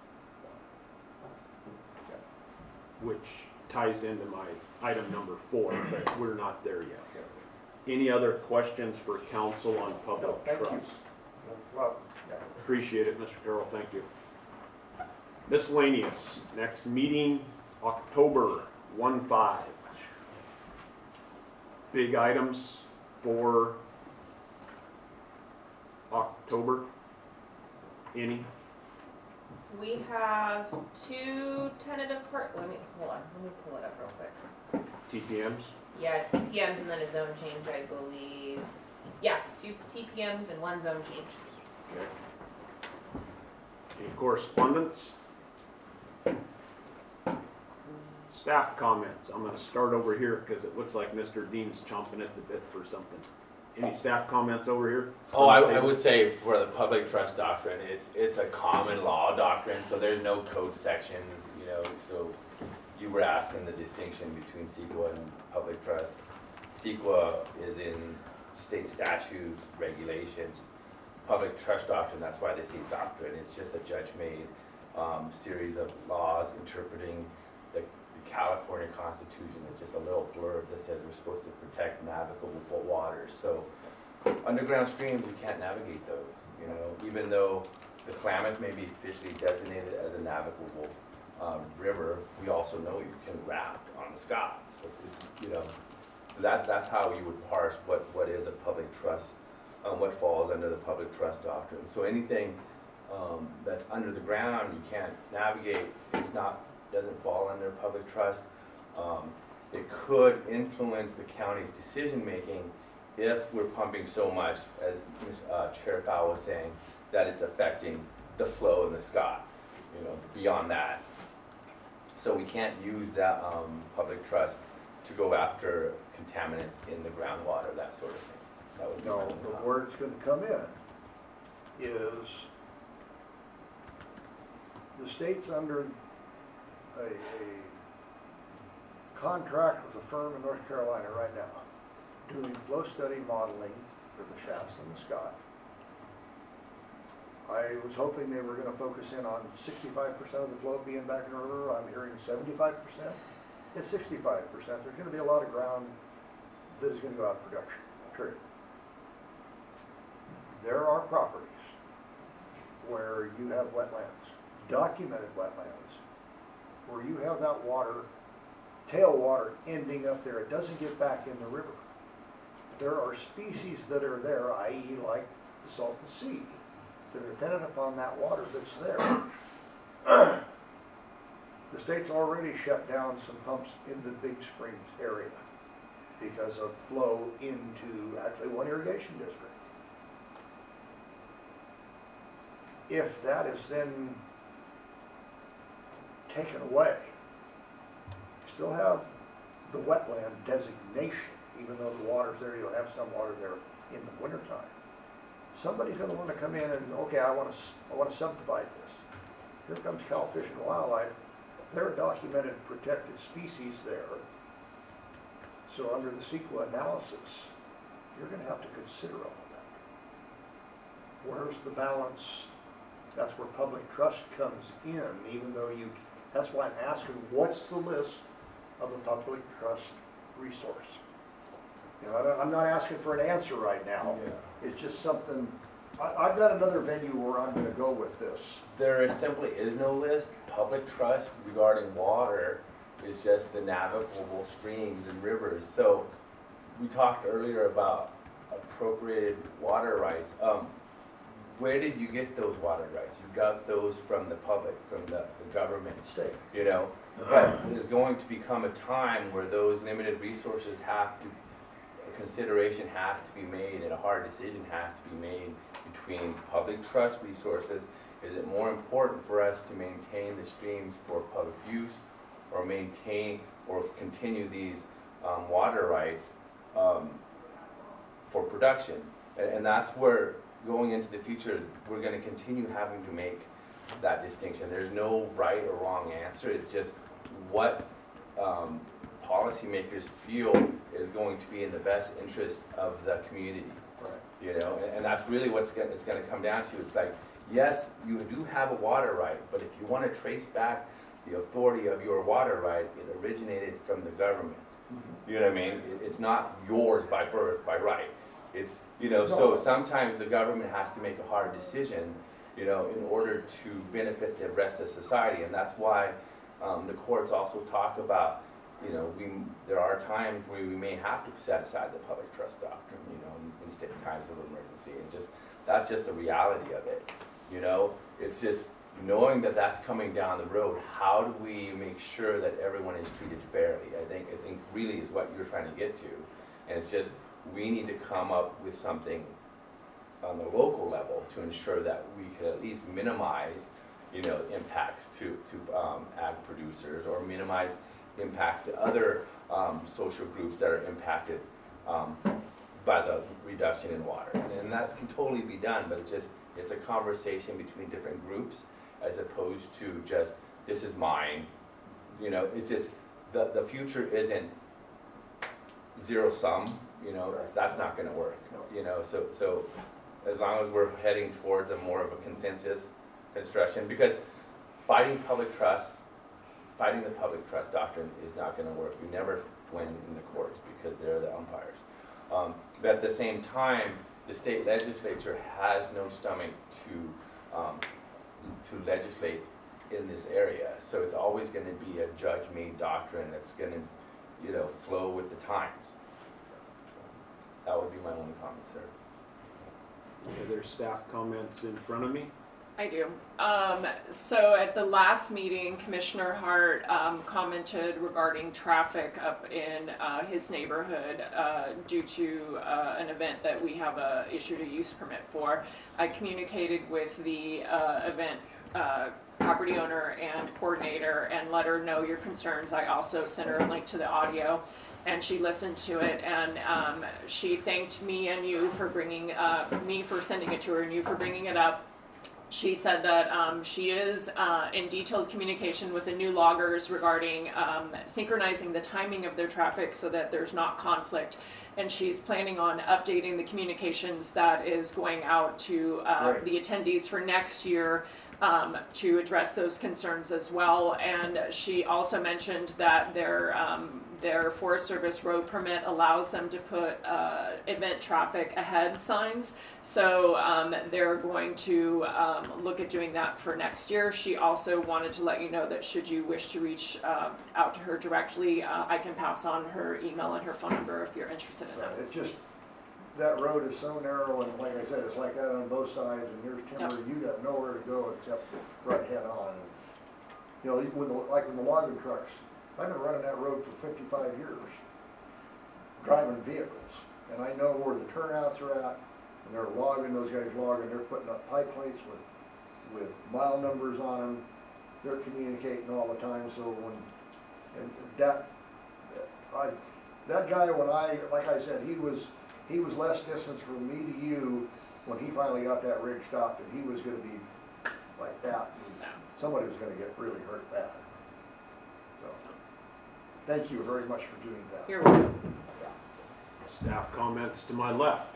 which ties into my item number four, but we're not there yet. Any other questions for council on No, public thank you. trust? Well, Yeah. Appreciate it, Mister Carroll, thank you. Miscellaneous, next meeting, October one five. Big items for October, any? We have two tentative part, let me, hold on, let me pull it up real quick. T P Ms? Yeah, T P Ms and then a zone change, I believe. Yeah, two T P Ms and one zone change. Okay. Any correspondence? Staff comments. I'm gonna start over here because it looks like Mister Dean's chomping at the bit for something. Any staff comments over here? Oh, I, I would say for the public trust doctrine, it's, it's a common law doctrine, so there's no code sections, you know, so you were asking the distinction between C E Q A and public trust. C E Q A is in state statutes, regulations. Public trust doctrine, that's why they say doctrine, it's just a judge-made um, series of laws interpreting the, the California Constitution. It's just a little blurb that says we're supposed to protect navigable waters. So underground streams, you can't navigate those, you know, even though the Klamath may be officially designated as a navigable um, river, we also know you can raft on the Scott. So it's, it's you know, so that's, that's how you would parse what, what is a public trust, um, what falls under the public trust doctrine. So anything um, that's under the ground, you can't navigate, it's not, doesn't fall under public trust. Um, it could influence the county's decision-making if we're pumping so much, as uh, Chair Fowl was saying, that it's affecting the flow in the Scott, you know, beyond that. So we can't use that um, public trust to go after contaminants in the groundwater, that sort of thing. That would be No, my but comment. where it's gonna come in is the state's under a, a contract with a firm in North Carolina right now, doing flow study modeling for the shafts in the Scott. I was hoping they were gonna focus in on sixty-five percent of the flow being back in the river. I'm hearing seventy-five percent. It's sixty-five percent. There's gonna be a lot of ground that is gonna go out of production, period. There are properties where you have wetlands, documented wetlands, where you have that water, tailwater ending up there. It doesn't get back in the river. There are species that are there, that is like the Salton Sea, that are dependent upon that water that's there. The state's already shut down some pumps in the Big Springs area because of flow into actually one irrigation district. If that is then taken away, you still have the wetland designation, even though the water's there, you'll have some water there in the wintertime. Somebody's gonna wanna come in and, okay, I wanna, I wanna subdivide this. Here comes Cal Fish and Wildlife. There are documented protected species there. So under the C E Q A analysis, you're gonna have to consider all of that. Where's the balance? That's where public trust comes in, even though you, that's why I'm asking, what's the list of a public trust resource? You know, I don't- I'm not asking for an answer right now. It's just something, I, I've got another venue where I'm gonna go with this. There is simply is no list. Public trust regarding water is just the navigable streams and rivers. So we talked earlier about appropriated water rights. Um, where did you get those water rights? You got those from the public, from the, the government, State. you know? But there's going to become a time where those limited resources have to, a consideration has to be made and a hard decision has to be made between public trust resources. Is it more important for us to maintain the streams for public use or maintain or continue these um, water rights um, for production? And, and that's where, going into the future, we're going to continue having to make that distinction. There's no right or wrong answer. It's just what um, policymakers feel is going to be in the best interest of the community. Right. You know, and, and that's really what's gonna, it's going to come down to. It's like, yes, you do have a water right, but if you want to trace back the authority of your water right, it originated from the government. Mm-hmm. You know what I mean? It, it's not yours by birth, by right. It's, you know, so No. sometimes the government has to make a hard decision, you know, in order to benefit the rest of society. And that's why um, the courts also talk about, you know, we, there are times where we may have to set aside the public trust doctrine, you know, in, in sta- times of emergency. And just, that's just the reality of it, you know? It's just knowing that that's coming down the road, how do we make sure that everyone is treated fairly? I think, I think really is what you're trying to get to. And it's just, we need to come up with something on the local level to ensure that we can at least minimize, you know, impacts to, to um, ag producers, or minimize impacts to other um, social groups that are impacted um, by the reduction in water. And, and that can totally be done, but it's just, it's a conversation between different groups as opposed to just, this is mine. You know, it's just, the, the future isn't zero sum, you know, that's, that's not gonna work. You know, so, so as long as we're heading towards a more of a consensus construction, because fighting public trust, fighting the public trust doctrine is not gonna work. We never win in the courts because they're the umpires. Um, but at the same time, the state legislature has no stomach to um, to legislate in this area. So it's always going to be a judge-made doctrine that's going to, you know, flow with the times. So that would be my only comment, sir. Are there staff comments in front of me? I do. Um, so at the last meeting, Commissioner Hart um, commented regarding traffic up in uh, his neighborhood uh, due to uh, an event that we have a issued a use permit for. I communicated with the uh, event uh, property owner and coordinator and let her know your concerns. I also sent her a link to the audio, and she listened to it, and um, she thanked me and you for bringing uh, me for sending it to her, and you for bringing it up. She said that um, she is uh, in detailed communication with the new loggers regarding um, synchronizing the timing of their traffic so that there's not conflict. And she's planning on updating the communications that is going out to uh, Right. the attendees for next year um, to address those concerns as well. And she also mentioned that their um, their Forest Service road permit allows them to put uh, event traffic ahead signs. So um, they're going to um, look at doing that for next year. She also wanted to let you know that should you wish to reach uh, out to her directly, uh, I can pass on her email and her phone number if you're interested in that. It's just, that road is so narrow, and like I said, it's like that on both sides, and there's timber, you got nowhere to go except right head on. You know, with the, like with the logging trucks, I've been running that road for fifty-five years, driving vehicles, and I know where the turnouts are at, and they're logging, those guys logging, they're putting up pipe plates with, with mile numbers on them, they're communicating all the time, so when, and that, I, that guy, when I, like I said, he was, he was less distance from me to you when he finally got that rig stopped, and he was gonna be like that, and somebody was gonna get really hurt bad. So, thank you very much for doing that. You're welcome. Staff comments to my left.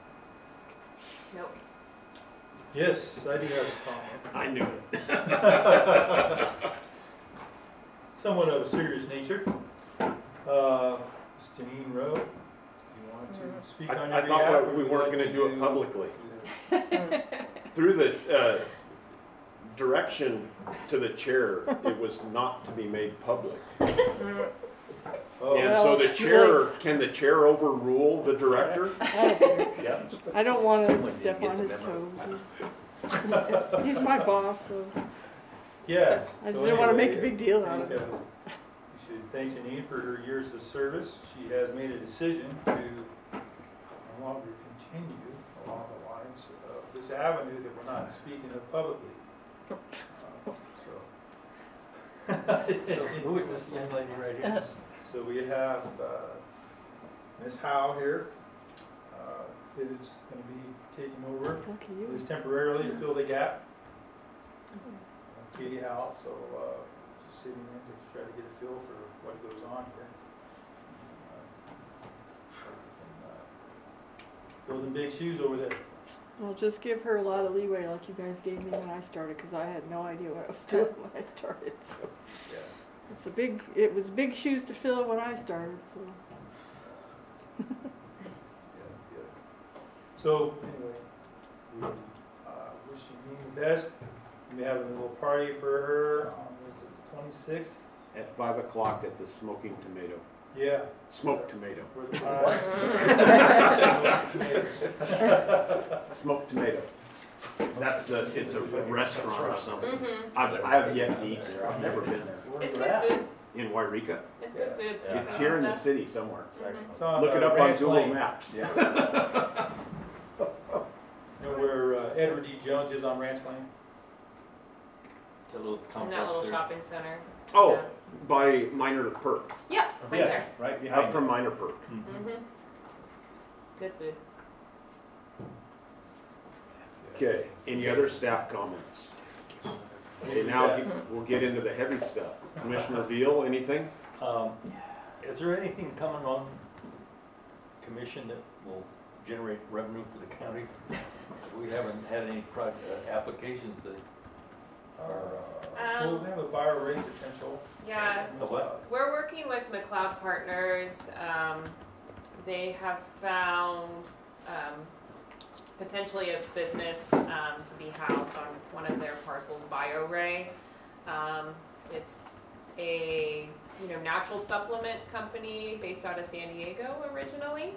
Nope. Yes, I do have a comment. I knew it. Somewhat of a serious nature. Uh, Miz Janine Rowe, you want to speak on your I, I behalf? thought or we would weren't you going like to do it publicly. Through the uh, direction to the chair, it was not to be made public. Oh, And Well, so the it's too chair, can the chair overrule the director? I don't care. Yeah. I don't want Someone to didn't step get on the his memo. toes. He's, he's my boss, so yes. I just so didn't want to make a anyway, big deal I out of think, it. uh, We should thank Janine for her years of service. She has made a decision to no longer continue along the lines of this avenue that we're not speaking of publicly. Uh, so, So who is this young lady right here? so we have uh, Miz Howe here, uh, that is going to be taking over, Lucky at you. least temporarily, to fill the gap. Uh, Katie Howe, so uh, just sitting in to try to get a feel for what goes on here. Uh, uh, Building big shoes over there. Well, just give her a lot of leeway like you guys gave me when I started, because I had no idea what I was doing when I started, so. Yeah. It's a big, it was big shoes to fill when I started, so. Yeah, yeah. So, anyway, we uh, wish Janine Best. We have a little party for her on, was it the twenty-sixth? At five o'clock at the Smoking Tomato, Yeah. smoked tomato, Where the pies- smoked tomato. That's the, it's a restaurant or something. Mhm. I've, I have yet to eat there, I've never been there. Where's It's it good at? food. In Wairika? It's good food. Yeah. It's Pizza here in and the stuff. city somewhere. Mhm. It's on, Look it uh, up on Ranch Google Lane. Maps. You know where uh, Edward E. Jones is on Ranch Lane? That little In that complex little there. shopping center. Oh, by Minor Perk, Yeah, right Yes, right up behind from it. Minor Perk. Mhm. there. Mhm. Good food. Okay, any other staff comments? Okay, now Yes. we'll get into the heavy stuff. Commissioner Veal, anything? Um, is there anything coming on commission that will generate revenue for the county? We haven't had any pro, uh, applications that are, uh, Well, Um, we have a buyer rate potential. yeah, A what? we're working with McLeod Partners. Um, they have found, um, potentially a business, um, to be housed on one of their parcels, BioRay. Um, it's a, you know, natural supplement company based out of San Diego originally.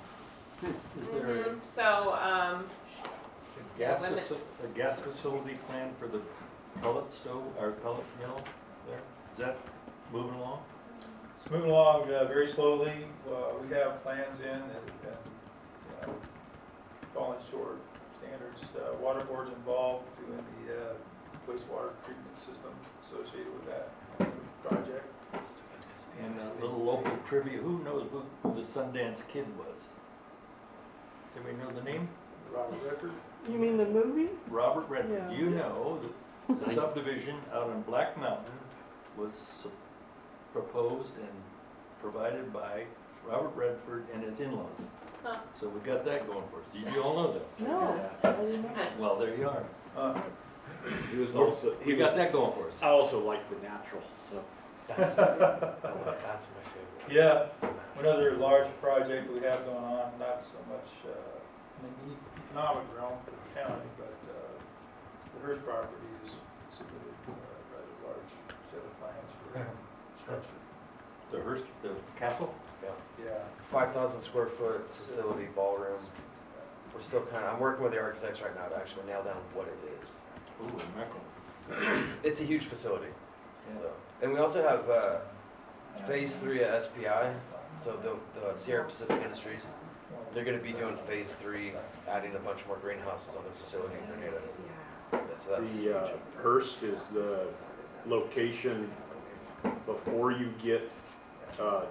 is there a Mhm. So, um, gas, Yeah, women- faci- a gas facility plan for the pellet stove, or pellet mill there? Is that moving along? It's moving along uh, very slowly. Uh, We have plans in that have been, you know, falling short of standards. Uh, Water board's involved doing the uh, wastewater treatment system associated with that project. And a little local trivia, who knows who, who the Sundance Kid was? Does anybody know the name? Robert Redford? You mean the movie? Robert Redford. Yeah. You know that the subdivision out on Black Mountain was su- proposed and provided by Robert Redford and his in-laws. Huh. So we got that going for us. Did you all know that? No, I didn't know. Well, there you are. Uh, He was also, he We got was, that going for us. I also like the naturals, so. That's, that's my favorite. Yeah, another large project we have going on, not so much uh, in the economic realm for the county, but uh, the Hearst property is submitted uh, a rather large set of plans for structure. The Hearst, the castle? Yeah. five thousand square foot facility, ballroom. We're still kind of, I'm working with the architects right now to actually nail down what it is. Ooh, mackerel. It's a huge facility, Yeah. so. And we also have uh, phase three at S P I, so the, the Sierra Pacific Industries, they're gonna be doing phase three, adding a bunch more greenhouses on the facility in Grenada. yeah. So that's The uh, Hearst is the location before you get uh,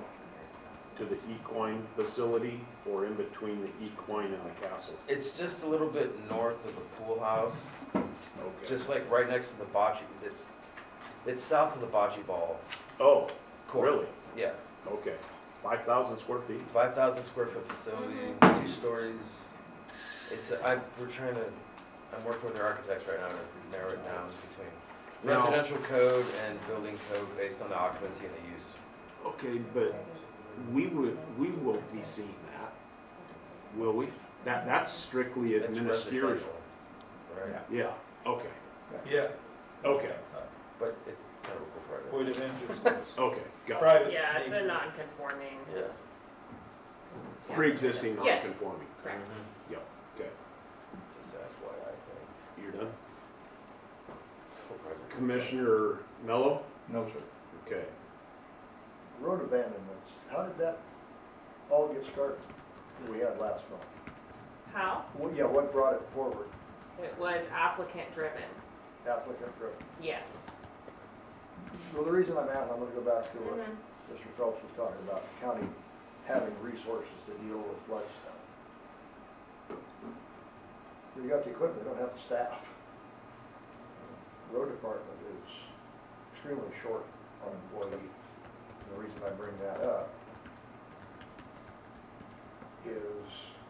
to the equine facility or in between the equine and the castle. It's just a little bit north of the pool house, Okay. just like right next to the bocce, it's, it's south of the bocce ball Oh, court. really? Yeah. Okay. Five thousand square feet? five thousand square foot facility, two stories. It's, a- I, we're trying to, I'm working with the architects right now to narrow it down between Now- residential code and building code based on the occupancy and the use. Okay, but we would, we will be seeing that, will we? That, that's strictly It's ministerial. residential, right? Yeah, okay, Yeah, okay, But it's kind of a cool project. point of interest. is okay, gotcha. Private Yeah, it's a nature. non-conforming. Yeah. Yeah. Pre-existing Yes. non-conforming. Correct. Yep, okay, Just an F Y I thing. you're done. Cool project. Commissioner Mello? No, sir. Okay. Road abandonments, how did that all get started that we had last month? How? Well, yeah, what brought it forward? It was applicant driven. Applicant driven. Yes. Well, the reason I'm asking, I'm gonna go back to what Mhm. Mister Phelps was talking about, the county having resources to deal with flood stuff. They got the equipment, they don't have the staff. Road department is extremely short on employees. And the reason I bring that up is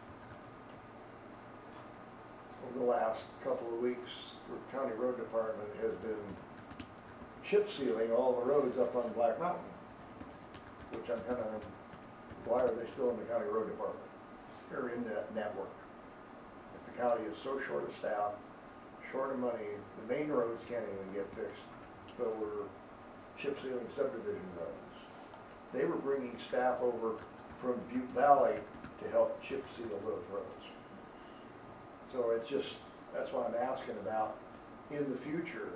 over the last couple of weeks, the county road department has been chip sealing all the roads up on Black Mountain, which I'm kind of, why are they still in the county road department? They're in that network. If the county is so short of staff, short of money. The main roads can't even get fixed, but we're chip sealing subdivision roads. They were bringing staff over from Butte Valley to help chip seal those roads. So it's just, that's why I'm asking about, in the future,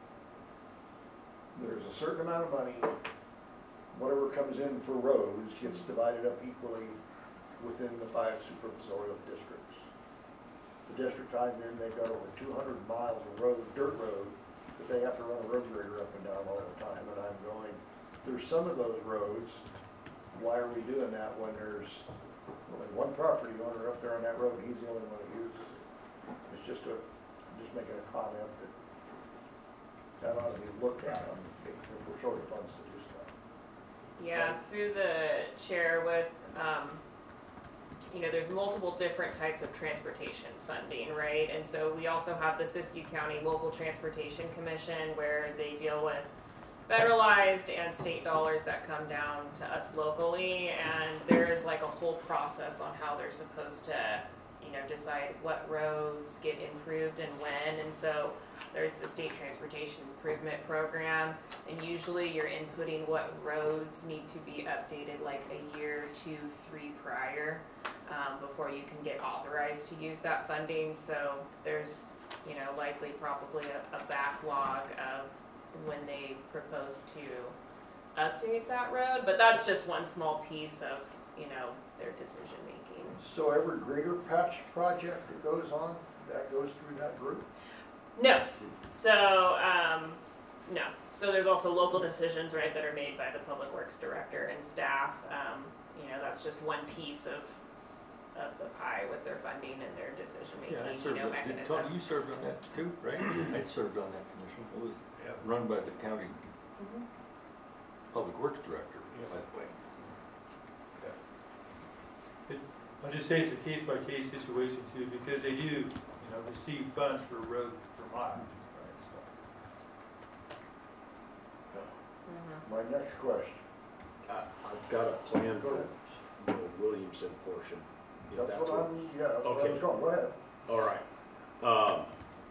there's a certain amount of money, whatever comes in for roads gets divided up equally within the five supervisorial districts. The district I'm in, they've got over two hundred miles of road, dirt road, that they have to run a road grader up and down all the time, and I'm going, there's some of those roads, why are we doing that when there's only one property owner up there on that road, he's the only one that uses it? It's just a, I'm just making a comment that that ought to be looked at on, if if we're short of funds to do stuff. Yeah, through the chair with, um, you know, there's multiple different types of transportation funding, right? And so we also have the Siskiyou County Local Transportation Commission where they deal with federalized and state dollars that come down to us locally, and there is like a whole process on how they're supposed to, you know, decide what roads get improved and when. And so there's the State Transportation Improvement Program, and usually you're inputting what roads need to be updated like a year, two, three prior, um, before you can get authorized to use that funding. So there's, you know, likely probably a, a backlog of when they propose to update that road, but that's just one small piece of, you know, their decision making. So every grader patch project that goes on, that goes through that group? No. So, um, no. So there's also local decisions, right, that are made by the Public Works Director and staff. Um, you know, that's just one piece of of the pie with their funding and their decision making, Yeah, I you served, know, on- did- mechanism. Tony, you served on that too, right? I served on that commission. It was run by the county Mhm. public works director, by the way. I'll just say it's a case-by-case situation too, because they do, you know, receive funds for road, for mileage, right, so. Mhm. My next question. Uh, I've got a plan Go for ahead. the Williamson portion. if That's what I'm, yeah, that's what I Okay. was going, go ahead. All right. Um,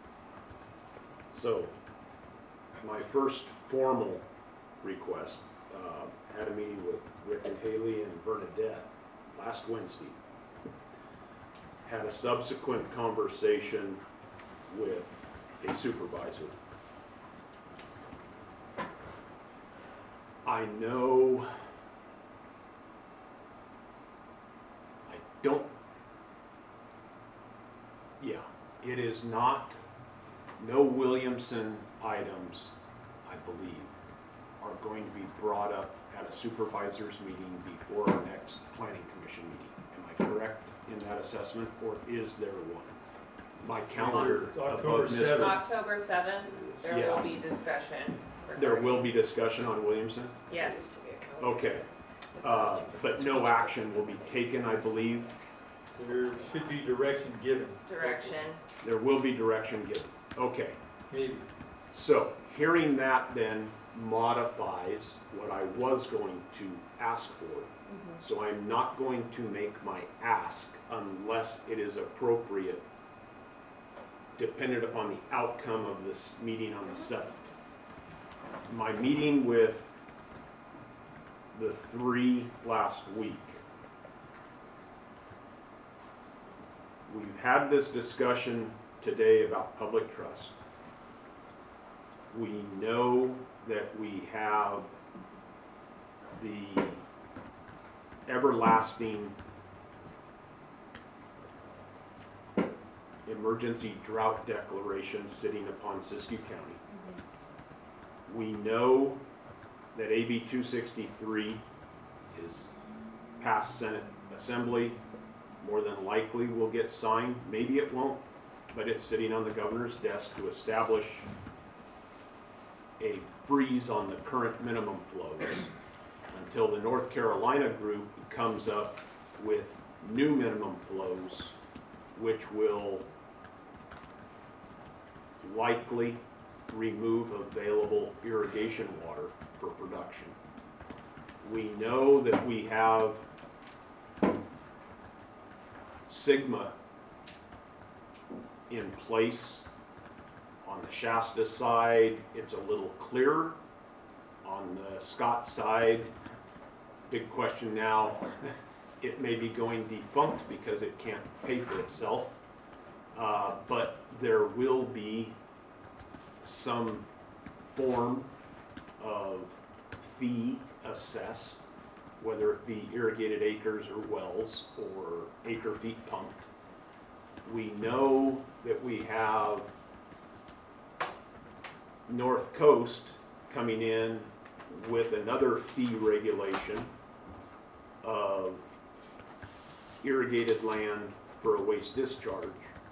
so, my first formal request, uh, had a meeting with Rick and Haley and Bernadette last Wednesday. Had a subsequent conversation with a supervisor. I know, I don't, yeah, it is not, no Williamson items, I believe, are going to be brought up at a supervisor's meeting before our next planning commission meeting. Am I correct in that assessment, or is there one? My calendar October above Mister seventh. October seventh, there Yeah. will be discussion. There regarding- will be discussion on Williamson? Yes. Okay. Uh, but no action will be taken, I believe. There should be direction given, Direction. There will be direction given. Okay. maybe. So, hearing that then modifies what I was going to ask for. So I'm not going to make my ask unless it is appropriate, dependent upon the outcome of this meeting on the seventh. My meeting with the three last week, we've had this discussion today about public trust. We know that we have the everlasting emergency drought declaration sitting upon Siskiyou County. We know that A B two sixty-three is passed Senate Assembly, more than likely will get signed, maybe it won't, but it's sitting on the governor's desk to establish a freeze on the current minimum flows until the North Carolina group comes up with new minimum flows, which will likely remove available irrigation water for production. We know that we have Sigma in place On the Shasta side, it's a little clearer. On the Scott side, big question now, it may be going defunct because it can't pay for itself. Uh, but there will be some form of fee assessed, whether it be irrigated acres or wells or acre feet pumped. We know that we have North Coast coming in with another fee regulation of irrigated land for a waste discharge.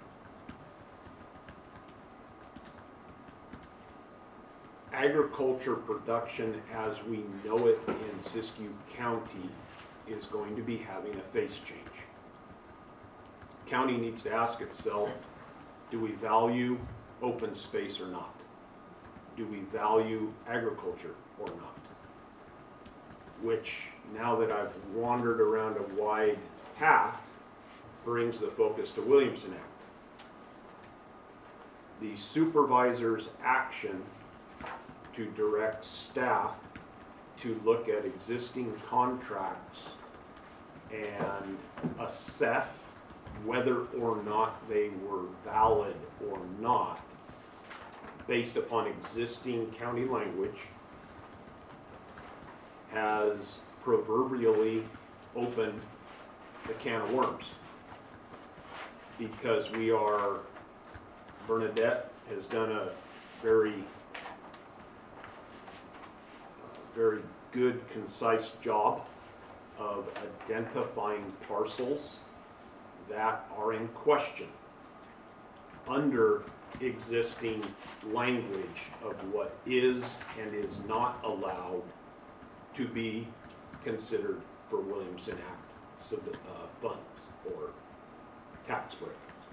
Agriculture production as we know it in Siskiyou County is going to be having a face change. County needs to ask itself, do we value open space or not? Do we value agriculture or not? Which, now that I've wandered around a wide path, brings the focus to Williamson Act. The supervisor's action to direct staff to look at existing contracts and assess whether or not they were valid or not based upon existing county language has proverbially opened the can of worms, because we are, Bernadette has done a very very good, concise job of identifying parcels that are in question under existing language of what is and is not allowed to be considered for Williamson Act sub- uh, funds or tax break.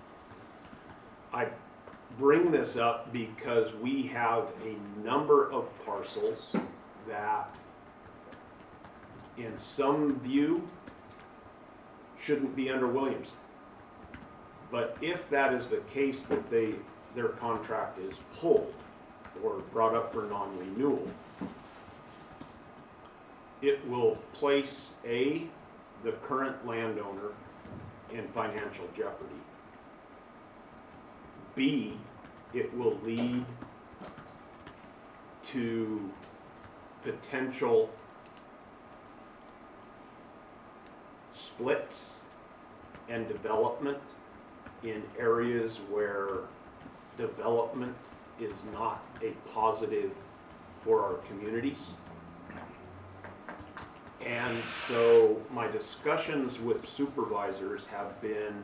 I bring this up because we have a number of parcels that in some view shouldn't be under Williamson. But if that is the case, that they their contract is pulled or brought up for non-renewal, it will place A, the current landowner in financial jeopardy. B, it will lead to potential splits and development in areas where development is not a positive for our communities. And so my discussions with supervisors have been,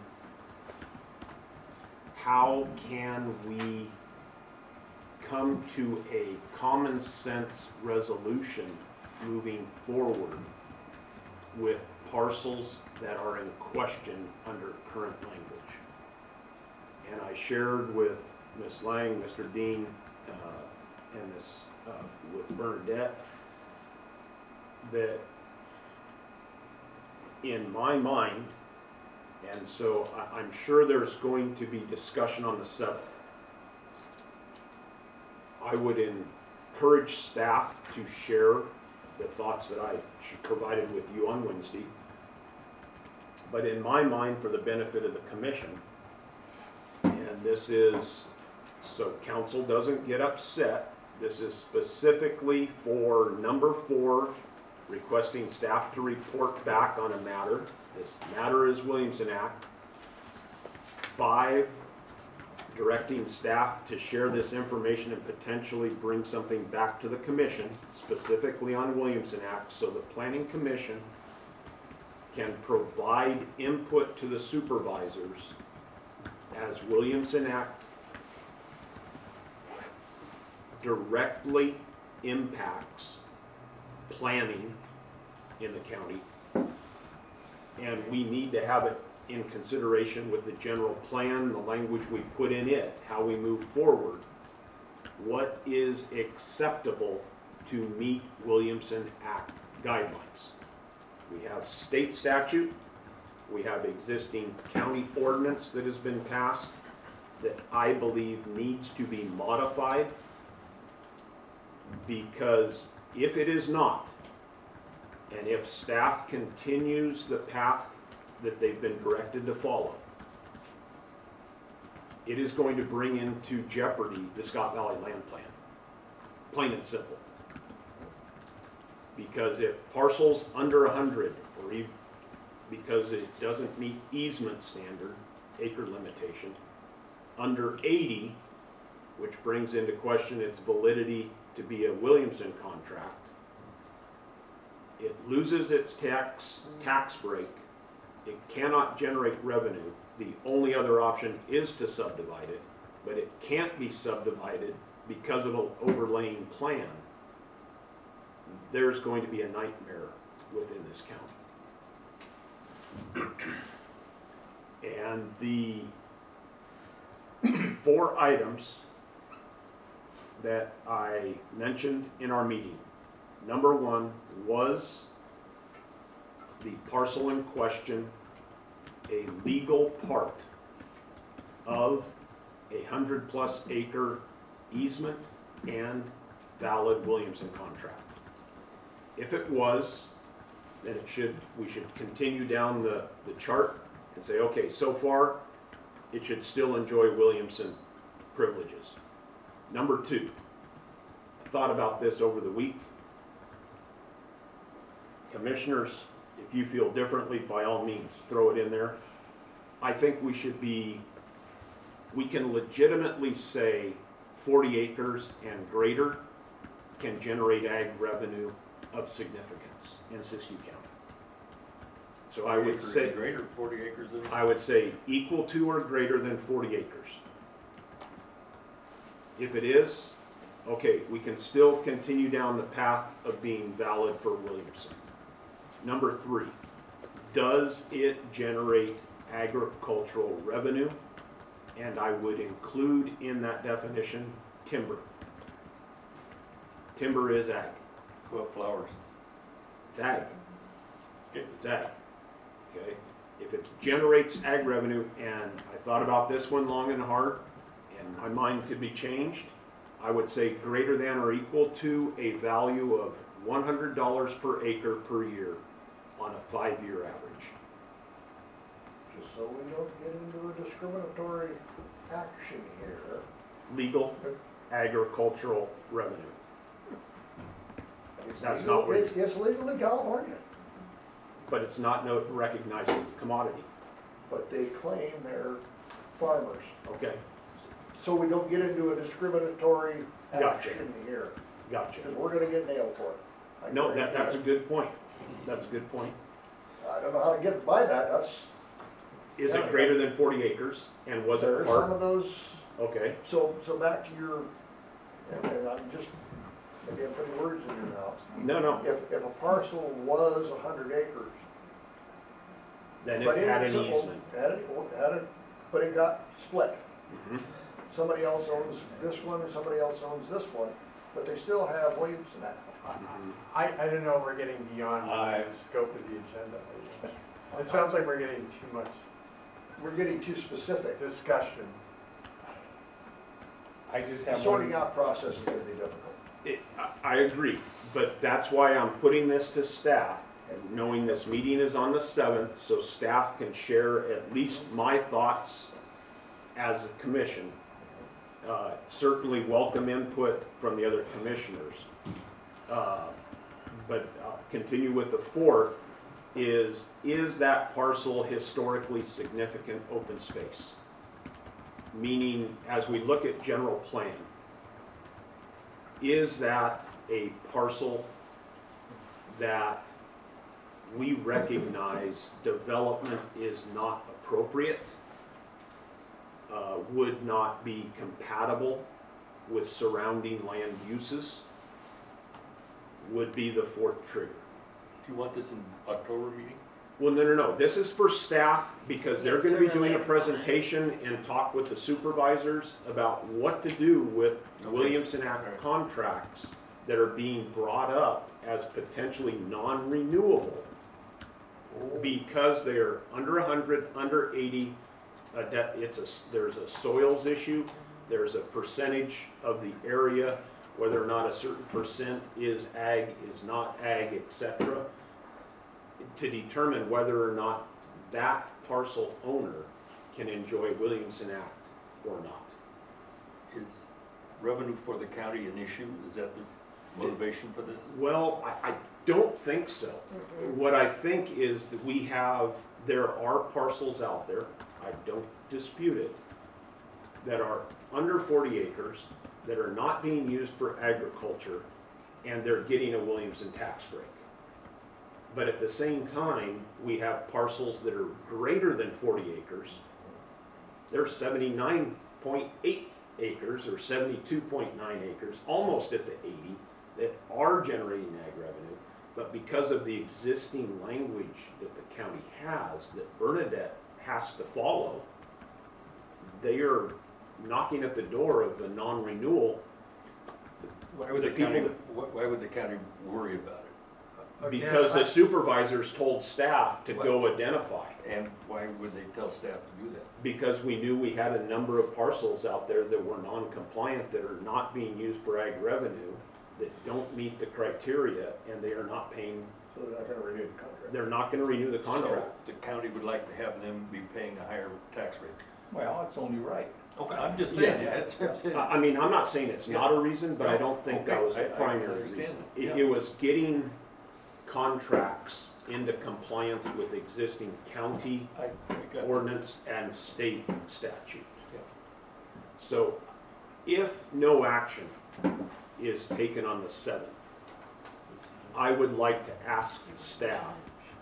how can we come to a common sense resolution moving forward with parcels that are in question under current language? And I shared with Miz Lang, Mister Dean, uh, and this uh, with Bernadette, that in my mind, and so I, I'm sure there's going to be discussion on the seventh, I would encourage staff to share the thoughts that I provided with you on Wednesday. But in my mind, for the benefit of the commission, and this is so council doesn't get upset, this is specifically for number four, requesting staff to report back on a matter. This matter is Williamson Act. Five, directing staff to share this information and potentially bring something back to the commission, specifically on Williamson Act, so the Planning Commission can provide input to the supervisors as Williamson Act directly impacts planning in the county. And we need to have it in consideration with the general plan, the language we put in it, how we move forward. What is acceptable to meet Williamson Act guidelines? We have state statute, we have existing county ordinance that has been passed, that I believe needs to be modified, because if it is not, and if staff continues the path that they've been directed to follow, it is going to bring into jeopardy the Scott Valley Land Plan, plain and simple. Because if parcels under one hundred, or even because it doesn't meet easement standard, acre limitation, under eighty, which brings into question its validity to be a Williamson contract, it loses its tax, tax break, it cannot generate revenue. The only other option is to subdivide it, but it can't be subdivided because of an overlaying plan. There's going to be a nightmare within this county. And the four items that I mentioned in our meeting, number one was the parcel in question a legal part of a hundred plus acre easement and valid Williamson contract? If it was, then it should, we should continue down the, the chart and say, okay, so far it should still enjoy Williamson privileges. Number two, I thought about this over the week. Commissioners, if you feel differently, by all means, throw it in there. I think we should be, we can legitimately say forty acres and greater can generate ag revenue of significance in Siskiyou County. So I would say Greater, forty acres in. I would say equal to or greater than forty acres. If it is, okay, we can still continue down the path of being valid for Williamson. Number three, does it generate agricultural revenue? And I would include in that definition timber. Timber is ag. What flowers? It's ag. Okay. It's ag. Okay? If it generates ag revenue, and I thought about this one long and hard, and my mind could be changed, I would say greater than or equal to a value of one hundred dollars per acre per year on a five-year average. Just so we don't get into a discriminatory action here. Legal agricultural revenue. It's That's legal, not where- it's, it's legal in California, But it's not no, recognized as a commodity. but they claim they're farmers. Okay, So we don't get into a discriminatory Gotcha. action here, gotcha. because we're gonna get nailed for it. I No, that, guarantee that's a it. good point. That's a good point. I don't know how to get by that, that's, Is it greater than forty acres? And was there it are some part? of those, Okay, so, so back to your, and and I'm just, maybe I'm putting words in your mouth. no, no, If, if a parcel was a hundred acres. then but it had an was- easement. Had it, had it, but it got split. Mhm. Somebody else owns this one, and somebody else owns this one, but they still have Williamson Act. Mhm. I, I don't know, we're getting beyond I- the scope of the agenda. It sounds like we're getting too much We're getting too specific. discussion. I just The have sorting one, out process is gonna be difficult. It, I, I agree, but that's why I'm putting this to staff, and knowing this meeting is on the seventh, so staff can share at least my thoughts as a commission. Uh, certainly welcome input from the other commissioners. Uh, But I'll continue with the fourth, is, is that parcel historically significant open space? Meaning, as we look at general plan, is that a parcel that we recognize development is not appropriate, uh, would not be compatible with surrounding land uses, would be the fourth trigger. Do you want this in October meeting? Well, no, no, no, this is for staff, because they're Yes, gonna to be doing relay a the presentation and talk with the supervisors about what to do with Okay. Williamson Act Alright. contracts that are being brought up as potentially non-renewable because they're under one hundred, under eighty, a de- it's a, s- there's a soils issue, there's a percentage of the area, whether or not a certain percent is ag, is not ag, et cetera, to determine whether or not that parcel owner can enjoy Williamson Act or not. Is revenue for the county an issue? Is that the motivation for this? Well, I, I don't think so. Mm-mm. What I think is that we have, there are parcels out there, I don't dispute it, that are under forty acres, that are not being used for agriculture, and they're getting a Williamson tax break. But at the same time, we have parcels that are greater than forty acres. They're seventy-nine point eight acres or seventy-two point nine acres, almost at the eighty, that are generating ag revenue. But because of the existing language that the county has, that Bernadette has to follow, they are knocking at the door of the non-renewal. Why would The the people county, why why would the county worry about it? Again, Because the I- supervisors told staff to go identify. And why would they tell staff to do that? Because we knew we had a number of parcels out there that were non-compliant, that are not being used for ag revenue, that don't meet the criteria, and they are not paying, So they're not gonna renew the contract. they're not gonna renew the contract. So the county would like to have them be paying a higher tax rate. Well, it's only right. Okay, I'm just saying, Yeah, that's what I'm saying. I, I mean, I'm not saying it's not a reason, but I don't think that Okay, was the I- I primary understand. reason. It, Yeah. it was getting contracts into compliance with existing county I, I got it. ordinance and state statute. Yeah. So if no action is taken on the seventh, I would like to ask staff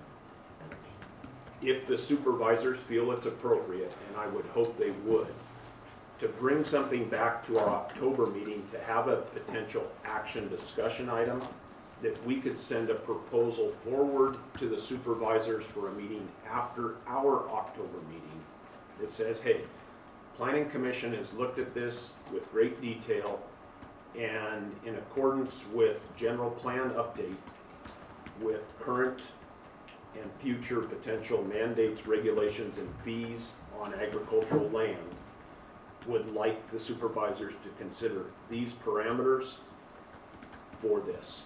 if the supervisors feel it's appropriate, and I would hope they would, to bring something back to our October meeting to have a potential action discussion item, that we could send a proposal forward to the supervisors for a meeting after our October meeting that says, hey, Planning Commission has looked at this with great detail, and in accordance with general plan update, with current and future potential mandates, regulations, and fees on agricultural land, would like the supervisors to consider these parameters for this.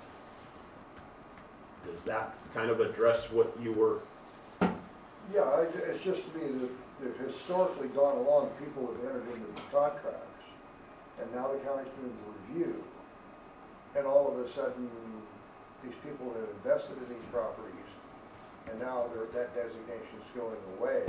Does that kind of address what you were? Yeah, I, it's just to me that they've historically gone along, people have entered into these contracts, and now the county's doing the review, and all of a sudden, these people have invested in these properties, and now they're, that designation's going away.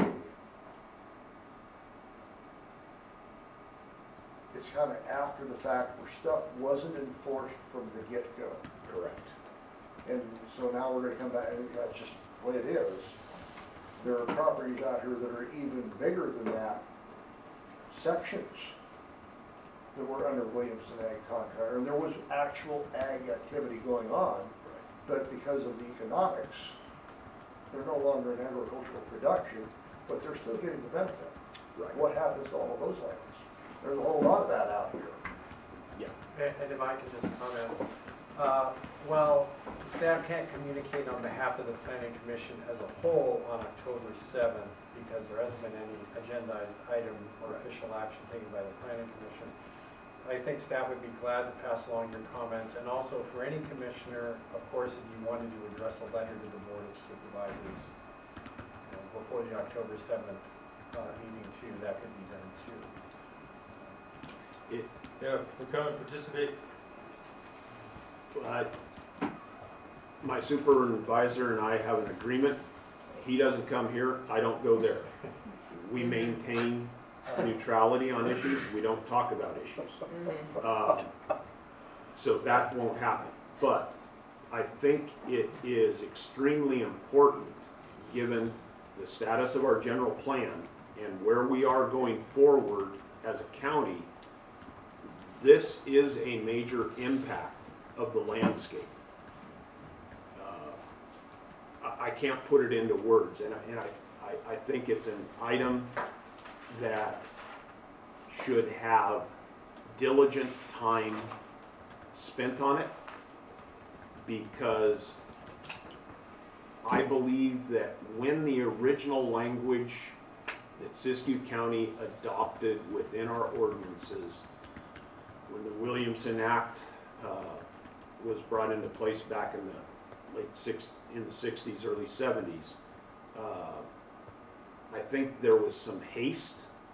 It's kind of after the fact where stuff wasn't enforced from the get-go. Correct. And so now we're gonna come back, and that's just the way it is. There are properties out here that are even bigger than that, sections that were under Williamson Ag contract, and there was actual ag activity going on, but because of the economics, they're no longer in agricultural production, but they're still getting the benefit. Right. What happens to all of those lands? There's a whole lot of that out here. And and if I could just comment, uh, well, staff can't communicate on behalf of the planning commission as a whole on October seventh because there hasn't been any agendized item or official action taken by the planning commission. I think staff would be glad to pass along your comments, and also for any commissioner, of course, if you wanted to address a letter to the board of supervisors, you know, before the October seventh uh, meeting too, that could be done too. It, Yeah, we come and participate. I, my supervisor and I have an agreement. He doesn't come here, I don't go there. We maintain neutrality on issues, we don't talk about issues. Um, So that won't happen. But I think it is extremely important, given the status of our general plan and where we are going forward as a county, this is a major impact of the landscape. Uh, I, I can't put it into words, and I, and I, I, I think it's an item that should have diligent time spent on it, because I believe that when the original language that Siskiyou County adopted within our ordinances when the Williamson Act uh, was brought into place back in the late six, in the sixties, early seventies. Uh, I think there was some haste,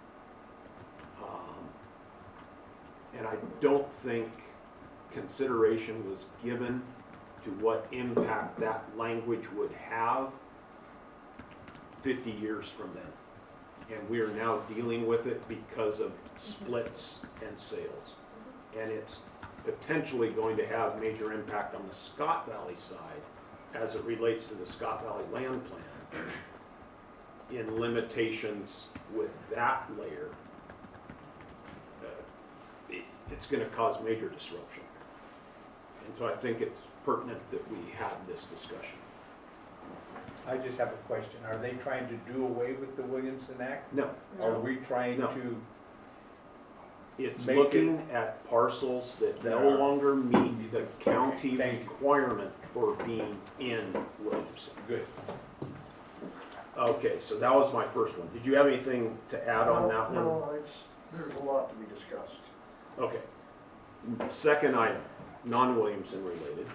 um, and I don't think consideration was given to what impact that language would have fifty years from then. And we are now dealing with it because of splits and sales. And it's potentially going to have major impact on the Scott Valley side as it relates to the Scott Valley land plan in limitations with that layer. Uh, it, it's going to cause major disruption. And so I think it's pertinent that we have this discussion. I just have a question. Are they trying to do away with the Williamson Act? No, Are we trying No. to, it's Make looking at parcels that That no are- longer meet the county Okay, thank you. requirement for being in Williamson. good. Okay, so that was my first one. Did you have anything to add on that one? No, it's, there's a lot to be discussed. Okay. Second item, non-Williamson related.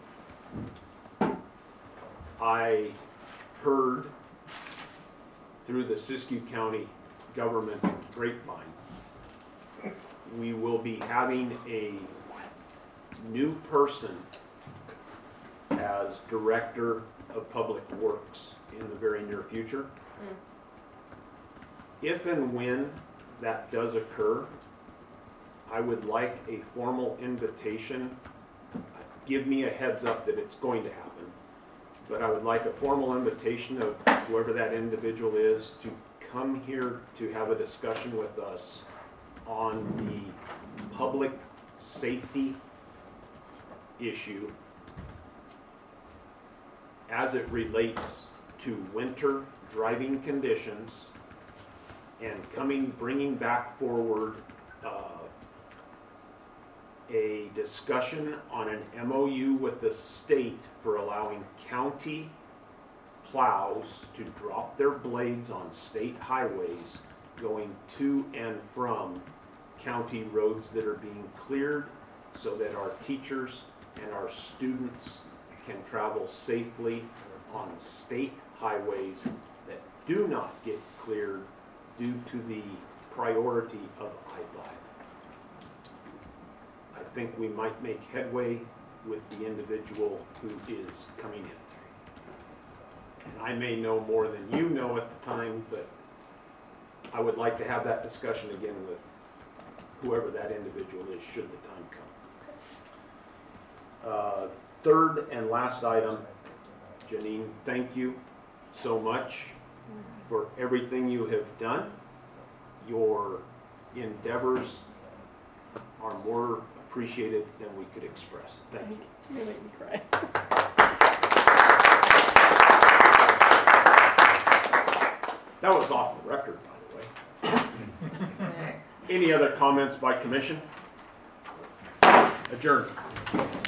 I heard through the Siskiyou County government grapevine, we will be having a new person as Director of Public Works in the very near future. Mm. If and when that does occur, I would like a formal invitation. Give me a heads up that it's going to happen. But I would like a formal invitation of whoever that individual is to come here to have a discussion with us on the public safety issue as it relates to winter driving conditions and coming, bringing back forward uh, a discussion on an M O U with the state for allowing county plows to drop their blades on state highways going to and from county roads that are being cleared so that our teachers and our students can travel safely on state highways that do not get cleared due to the priority of I five. I think we might make headway with the individual who is coming in. And I may know more than you know at the time, but I would like to have that discussion again with whoever that individual is, should the time come. Uh, third and last item, Janine, thank you so much for everything you have done. Your endeavors are more appreciated than we could express. Thank you. You're gonna make me cry. That was off the record, by the way. Any other comments by commission? Adjourned.